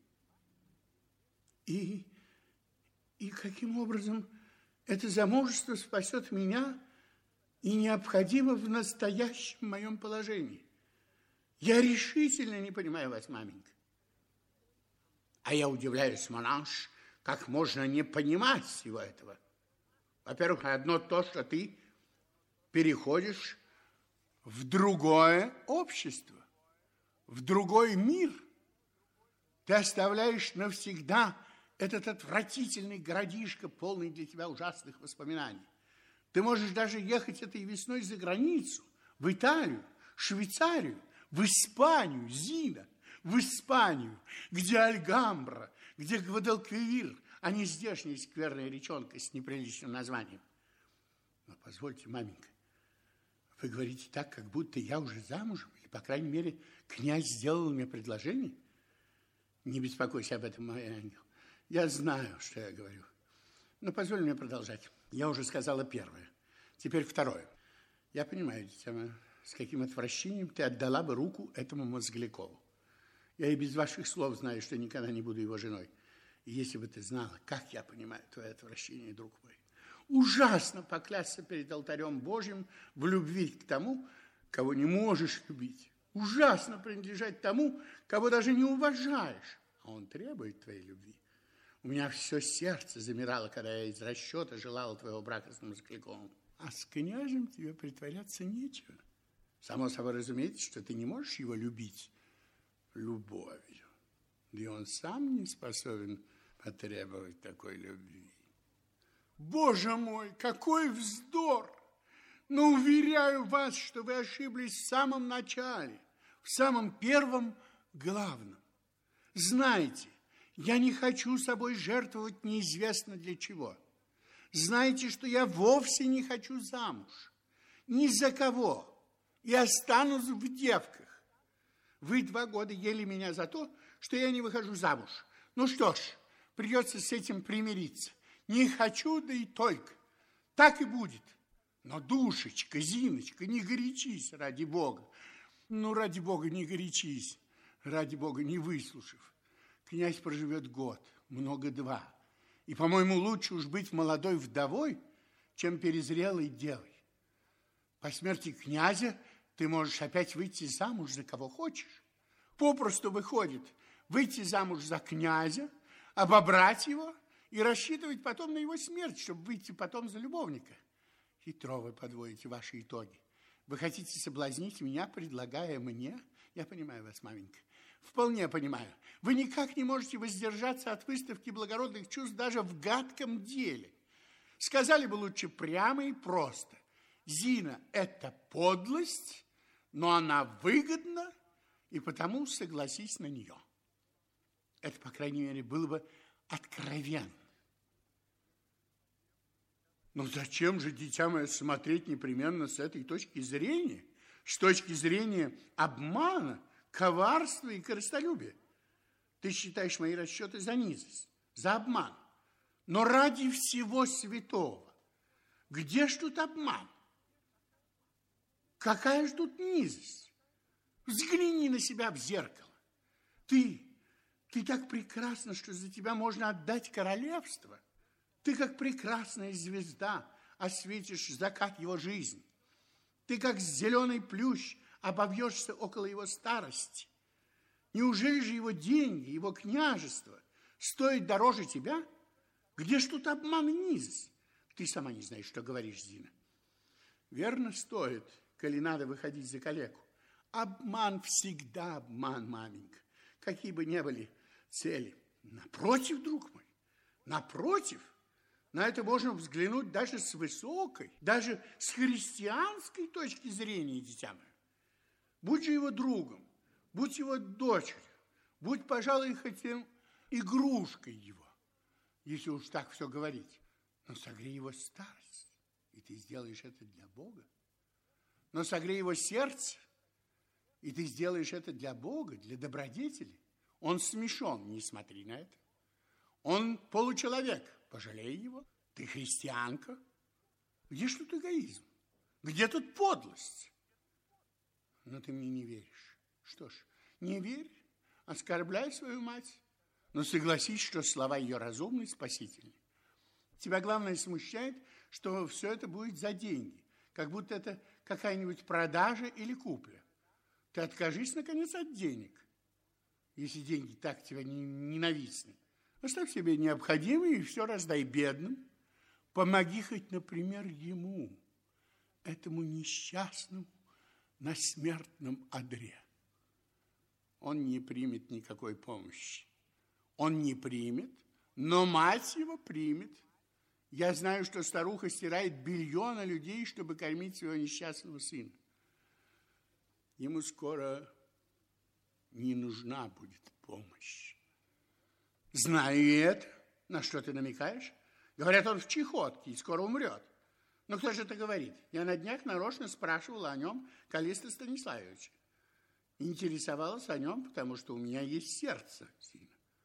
Speaker 1: И каким образом это замужество спасет меня и необходимо в настоящем моем положении? Я решительно не понимаю вас, маменька. А я удивляюсь, монаш, как можно не понимать всего этого. Во-первых, одно то, что ты переходишь в другое общество, в другой мир. Ты оставляешь навсегда этот отвратительный городишко, полный для тебя ужасных воспоминаний. Ты можешь даже ехать этой весной за границу, в Италию, Швейцарию, в Испанию, Зина, в Испанию, где Альгамбра, где Гвадалквивир, а не здешняя скверная речонка с неприличным названием. Но позвольте, маменька, вы говорите так, как будто я уже замужем, или, по крайней мере, князь сделал мне предложение. Не беспокойся об этом, мой ангел. Я знаю, что я говорю. Но позволь мне продолжать. Я уже сказала первое. Теперь второе. Я понимаю, дитя мое, с каким отвращением ты отдала бы руку этому Мозглякову. Я и без ваших слов знаю, что никогда не буду его женой. И если бы ты знала, как я понимаю твое отвращение, друг мой, ужасно поклясться перед алтарем Божьим в любви к тому, кого не можешь любить. Ужасно принадлежать тому, кого даже не уважаешь, а он требует твоей любви. У меня все сердце замирало, когда я из расчета желала твоего брака с Мозгляковым. А с князем тебе притворяться нечего. Само собой разумеется, что ты не можешь его любить любовью. Да и он сам не способен потребовать такой любви.
Speaker 2: Боже мой, какой вздор! Но уверяю вас, что вы ошиблись в самом начале, в самом первом главном. Знаете, я не хочу собой жертвовать неизвестно для чего. Знаете, что я вовсе не хочу замуж. Ни за кого. И останусь в девках. Вы 2 года ели меня за то, что я не выхожу замуж. Ну что ж, придется с этим примириться. Не хочу, да и только. Так и будет. Но, душечка, Зиночка, не горячись, ради Бога. Ну, ради Бога, не горячись. Ради Бога, не выслушав. Князь проживет год, много 2. И, по-моему, лучше уж быть молодой вдовой, чем перезрелой девой. По смерти князя ты можешь опять выйти замуж за кого хочешь. Попросту выходит выйти замуж за князя, обобрать его и рассчитывать потом на его смерть, чтобы выйти потом за любовника. Хитро вы подводите ваши итоги. Вы хотите соблазнить меня, предлагая мне? Я понимаю вас, маменька. Вполне понимаю. Вы никак не можете воздержаться от выставки благородных чувств даже в гадком деле. Сказали бы лучше прямо и просто. Зина – это подлость, но она выгодна, и потому согласись на нее. Это, по крайней мере, было бы откровенно. Но зачем же, дитя мое, смотреть непременно с этой точки зрения? С точки зрения обмана, коварства и корыстолюбия. Ты считаешь мои расчеты за низость, за обман. Но ради всего святого, где ж тут обман? Какая ж тут низость? Взгляни на себя в зеркало. Ты так прекрасна, что за тебя можно отдать королевство. Ты, как прекрасная звезда, осветишь закат его жизни. Ты, как зеленый плющ, обовьешься около его старости. Неужели же его деньги, его княжество стоят дороже тебя? Где ж тут обман и низость? Ты сама не знаешь, что говоришь, Зина. Верно стоит, коли надо выходить за калеку. Обман всегда обман, маменька, какие бы ни были цели. Напротив, друг мой, напротив, на это можно взглянуть даже с высокой, даже с христианской точки зрения, дитя мое. Будь же его другом, будь его дочерью, будь, пожалуй, хоть игрушкой его, если уж так все говорить. Но согрей его старость, и ты сделаешь это для Бога. Но согрей его сердце, и ты сделаешь это для Бога, для добродетели. Он смешон, не смотри на это. Он получеловек, пожалей его. Ты христианка. Где ж тут эгоизм? Где тут подлость? Но ты мне не веришь. Что ж, не верь, оскорбляй свою мать. Но согласись, что слова ее разумны и спасительны. Тебя, главное, смущает, что все это будет за деньги, как будто это какая-нибудь продажа или купля. Ты откажись, наконец, от денег, если деньги так тебя ненавистны. Оставь себе необходимое и все раздай бедным. Помоги хоть, например, ему, этому несчастному на смертном одре. Он не примет никакой помощи. Он не примет, но мать его примет. Я знаю, что старуха стирает белье на людей, чтобы кормить своего несчастного сына. Ему скоро не нужна будет помощь. Знаю это. На что ты намекаешь? Говорят, он в чехотке и скоро умрет. Но кто же это говорит? Я на днях нарочно спрашивала о нем Каллиста Станиславовича. Интересовалась о нем, потому что у меня есть сердце, Зина.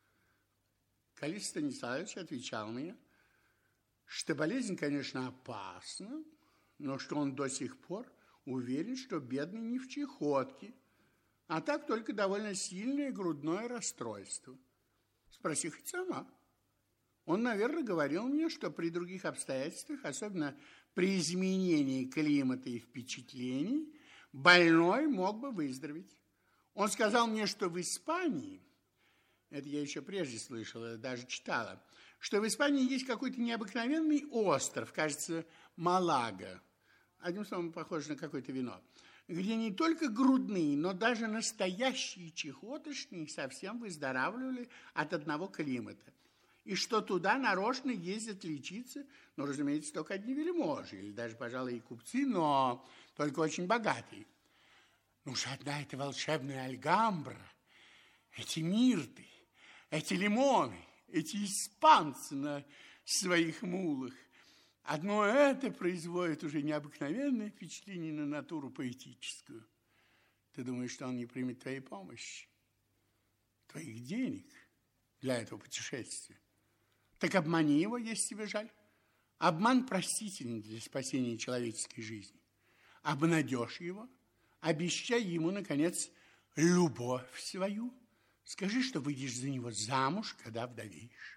Speaker 2: Каллист Станиславович отвечал мне, что болезнь, конечно, опасна, но что он до сих пор уверен, что бедный не в чехотке, а так только довольно сильное грудное расстройство. Спроси хоть сама. Он, наверное, говорил мне, что при других обстоятельствах, особенно при изменении климата и впечатлений, больной мог бы выздороветь. Он сказал мне, что в Испании, это я еще прежде слышала, даже читала, что в Испании есть какой-то необыкновенный остров, кажется, Малага, одним словом, похоже на какое-то вино, где не только грудные, но даже настоящие чехоточные совсем выздоравливали от одного климата. и что туда нарочно ездят лечиться, ну, разумеется, только одни вельможи, или даже, пожалуй, и купцы, но только очень богатые. Ну уж одна эта волшебная Альгамбра, эти мирты, эти лимоны, эти испанцы на своих мулах, одно это производит уже необыкновенное впечатление на натуру поэтическую. Ты думаешь, что он не примет твоей помощи, твоих денег для этого путешествия? Так обмани его, если тебе жаль. Обман простителен для спасения человеческой жизни. Обнадежь его, обещай ему, наконец, любовь свою. Скажи, что выйдешь за него замуж, когда вдовеешь.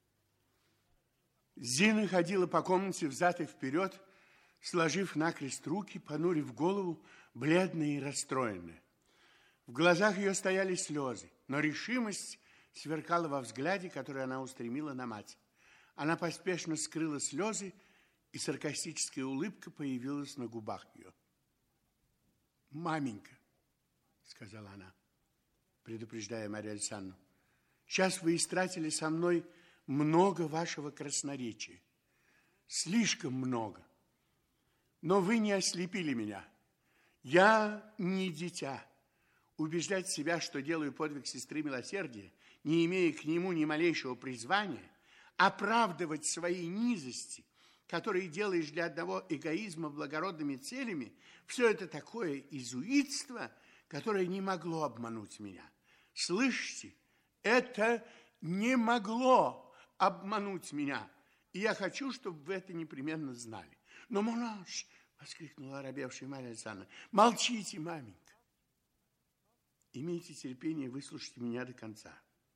Speaker 2: Зина ходила по комнате взад и вперед, сложив накрест руки, понурив голову, бледная и расстроенная. В глазах ее стояли слезы, но решимость сверкала во взгляде, который она устремила на мать. Она поспешно скрыла слезы, и саркастическая улыбка появилась на губах ее. «Маменька», — сказала она, предупреждая Марию Александровну, «сейчас вы истратили со мной много вашего красноречия, слишком много. Но вы не ослепили меня. Я не дитя. Убеждать себя, что делаю подвиг сестры милосердия, не имея к нему ни малейшего призвания, оправдывать свои низости, которые делаешь для одного эгоизма благородными целями, все это такое изуитство, которое не могло обмануть меня. Слышите, это не могло обмануть меня, и я хочу, чтобы вы это непременно знали. Но, монаш, воскликнула оробевшая Марья Александровна, молчите, маменька. Имейте терпение, выслушайте меня до конца.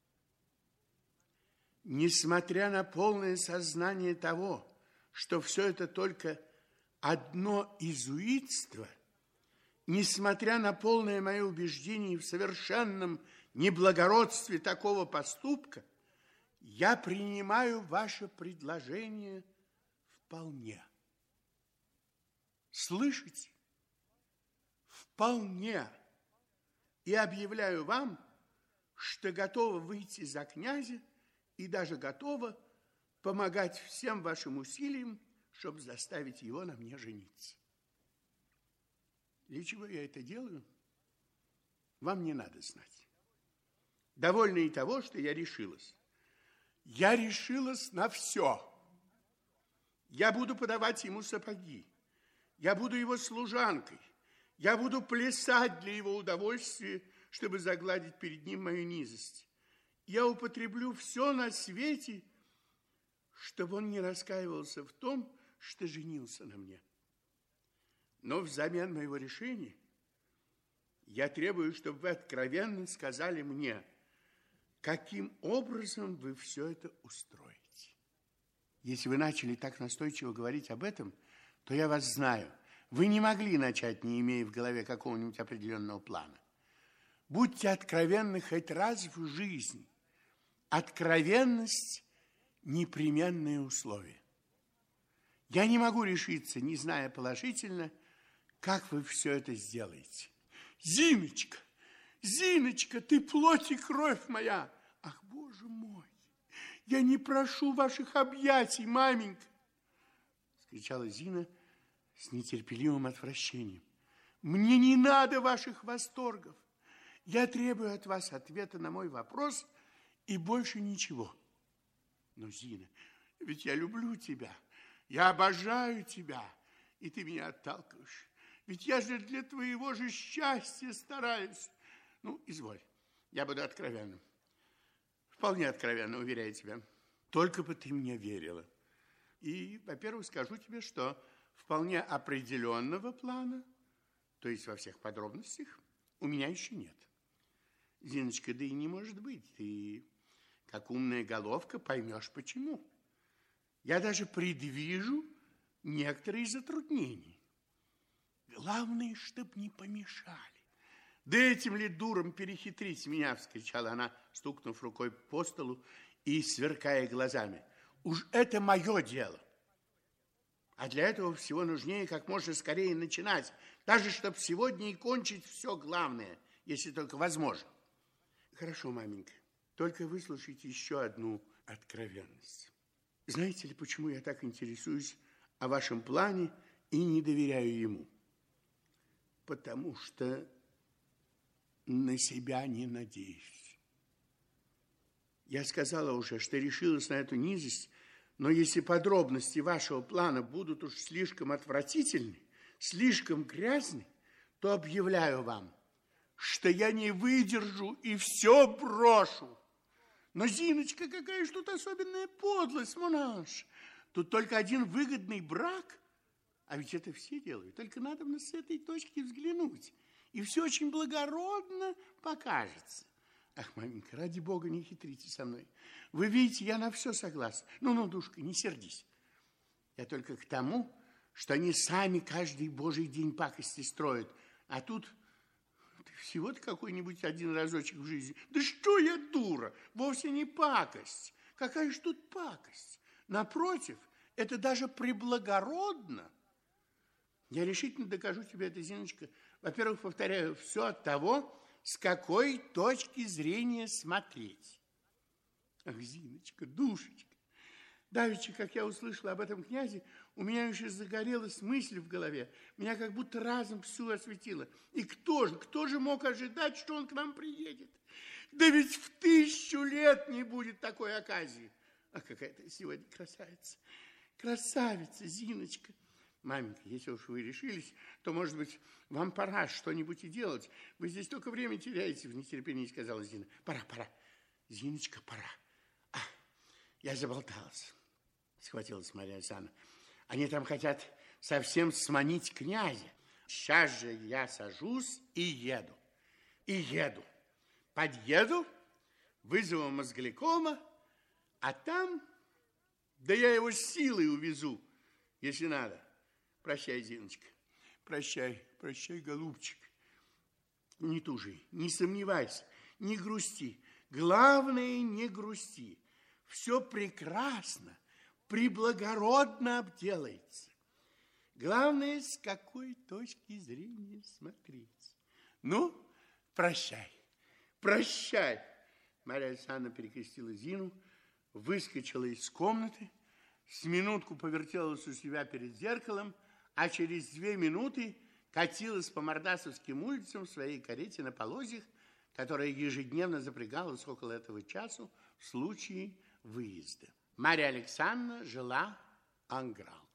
Speaker 2: Несмотря на полное сознание того, что все это только одно изуитство, несмотря на полное мое убеждение в совершенном неблагородстве такого поступка, я принимаю ваше предложение вполне. Слышите? Вполне. И объявляю вам, что готова выйти за князя и даже готова помогать всем вашим усилиям, чтобы заставить его на мне жениться. Для чего я это делаю, вам не надо знать. Довольно и того, что я решилась. Я решилась на все. Я буду подавать ему сапоги. Я буду его служанкой. Я буду плясать для его удовольствия, чтобы загладить перед ним мою низость. Я употреблю все на свете, чтобы он не раскаивался в том, что женился на мне. Но взамен моего решения я требую, чтобы вы откровенно сказали мне, каким образом вы все это устроите. Если вы начали так настойчиво говорить об этом, то я вас знаю. Вы не могли начать, не имея в голове какого-нибудь определенного плана. Будьте откровенны хоть раз в жизни. Откровенность – непременное условие. Я не могу решиться, не зная положительно, как вы все это сделаете. Зиночка, Зиночка, ты плоть и кровь моя. Ах, Боже мой, я не прошу ваших объятий, маменька, вскричала Зина с нетерпеливым отвращением. Мне не надо ваших восторгов. Я требую от вас ответа на мой вопрос и больше ничего. Но, Зина, ведь я люблю тебя, я обожаю тебя, и ты меня отталкиваешь. Ведь я же для твоего же счастья стараюсь. Ну, изволь, я буду откровенным. Вполне откровенно, уверяю тебя. Только бы ты мне верила. И, во-первых, скажу тебе, что вполне определенного плана, то есть во всех подробностях, у меня еще нет. Зиночка, да и не может быть. Ты, как умная головка, поймешь, почему. Я даже предвижу некоторые затруднения. Главное, чтоб не помешали. Да этим ли дуром перехитрить меня, вскричала она, стукнув рукой по столу и сверкая глазами. Уж это мое дело. А для этого всего нужнее как можно скорее начинать, даже чтобы сегодня и кончить все главное, если только возможно. Хорошо, маменька, только выслушайте еще одну откровенность. Знаете ли, почему я так интересуюсь о вашем плане и не доверяю ему? Потому что на себя не надеюсь. Я сказала уже, что решилась на эту низость, но если подробности вашего плана будут уж слишком отвратительны, слишком грязны, то объявляю вам, что я не выдержу и все брошу. Но, Зиночка, какая ж тут особенная подлость, монаш. Тут только один выгодный брак, а ведь это все делают. Только надо с этой точки взглянуть, и все очень благородно покажется. Ах, маменька, ради бога, не хитрите со мной. Вы видите, я на все согласна. Ну, душка, не сердись. Я только к тому, что они сами каждый божий день пакости строят, а тут всего-то какой-нибудь один разочек в жизни. Да что я дура, вовсе не пакость. Какая же тут пакость? Напротив, это даже преблагородно. Я решительно докажу тебе это, Зиночка. Во-первых, повторяю, все от того, с какой точки зрения смотреть. Ах, Зиночка, душечка, давеча, как я услышала об этом князе, у меня еще загорелась мысль в голове. Меня как будто разом всю осветило. И кто же мог ожидать, что он к нам приедет? Да ведь в 1000 лет не будет такой оказии. Ах, какая ты сегодня красавица. Красавица, Зиночка. Маменька, если уж вы решились, то, может быть, вам пора что-нибудь и делать. Вы здесь только время теряете, в нетерпении сказала Зина. Пора. Зиночка, пора. Я заболталась. Схватилась Марья Александровна. Они там хотят совсем сманить князя. Сейчас же я сажусь и еду. Подъеду, вызову мозглякома, а там, да я его силой увезу, если надо. Прощай, Зиночка. Прощай, голубчик. Не тужи, не сомневайся, не грусти. Главное, не грусти. Все прекрасно, преблагородно обделается. Главное, с какой точки зрения смотреть. Ну, прощай. Марья Александровна перекрестила Зину, выскочила из комнаты, с минутку повертелась у себя перед зеркалом, а через 2 минуты катилась по Мордасовским улицам в своей карете на полозьях, которая ежедневно запрягалась около этого часу в случае выезда. Марья Александровна жила анграл.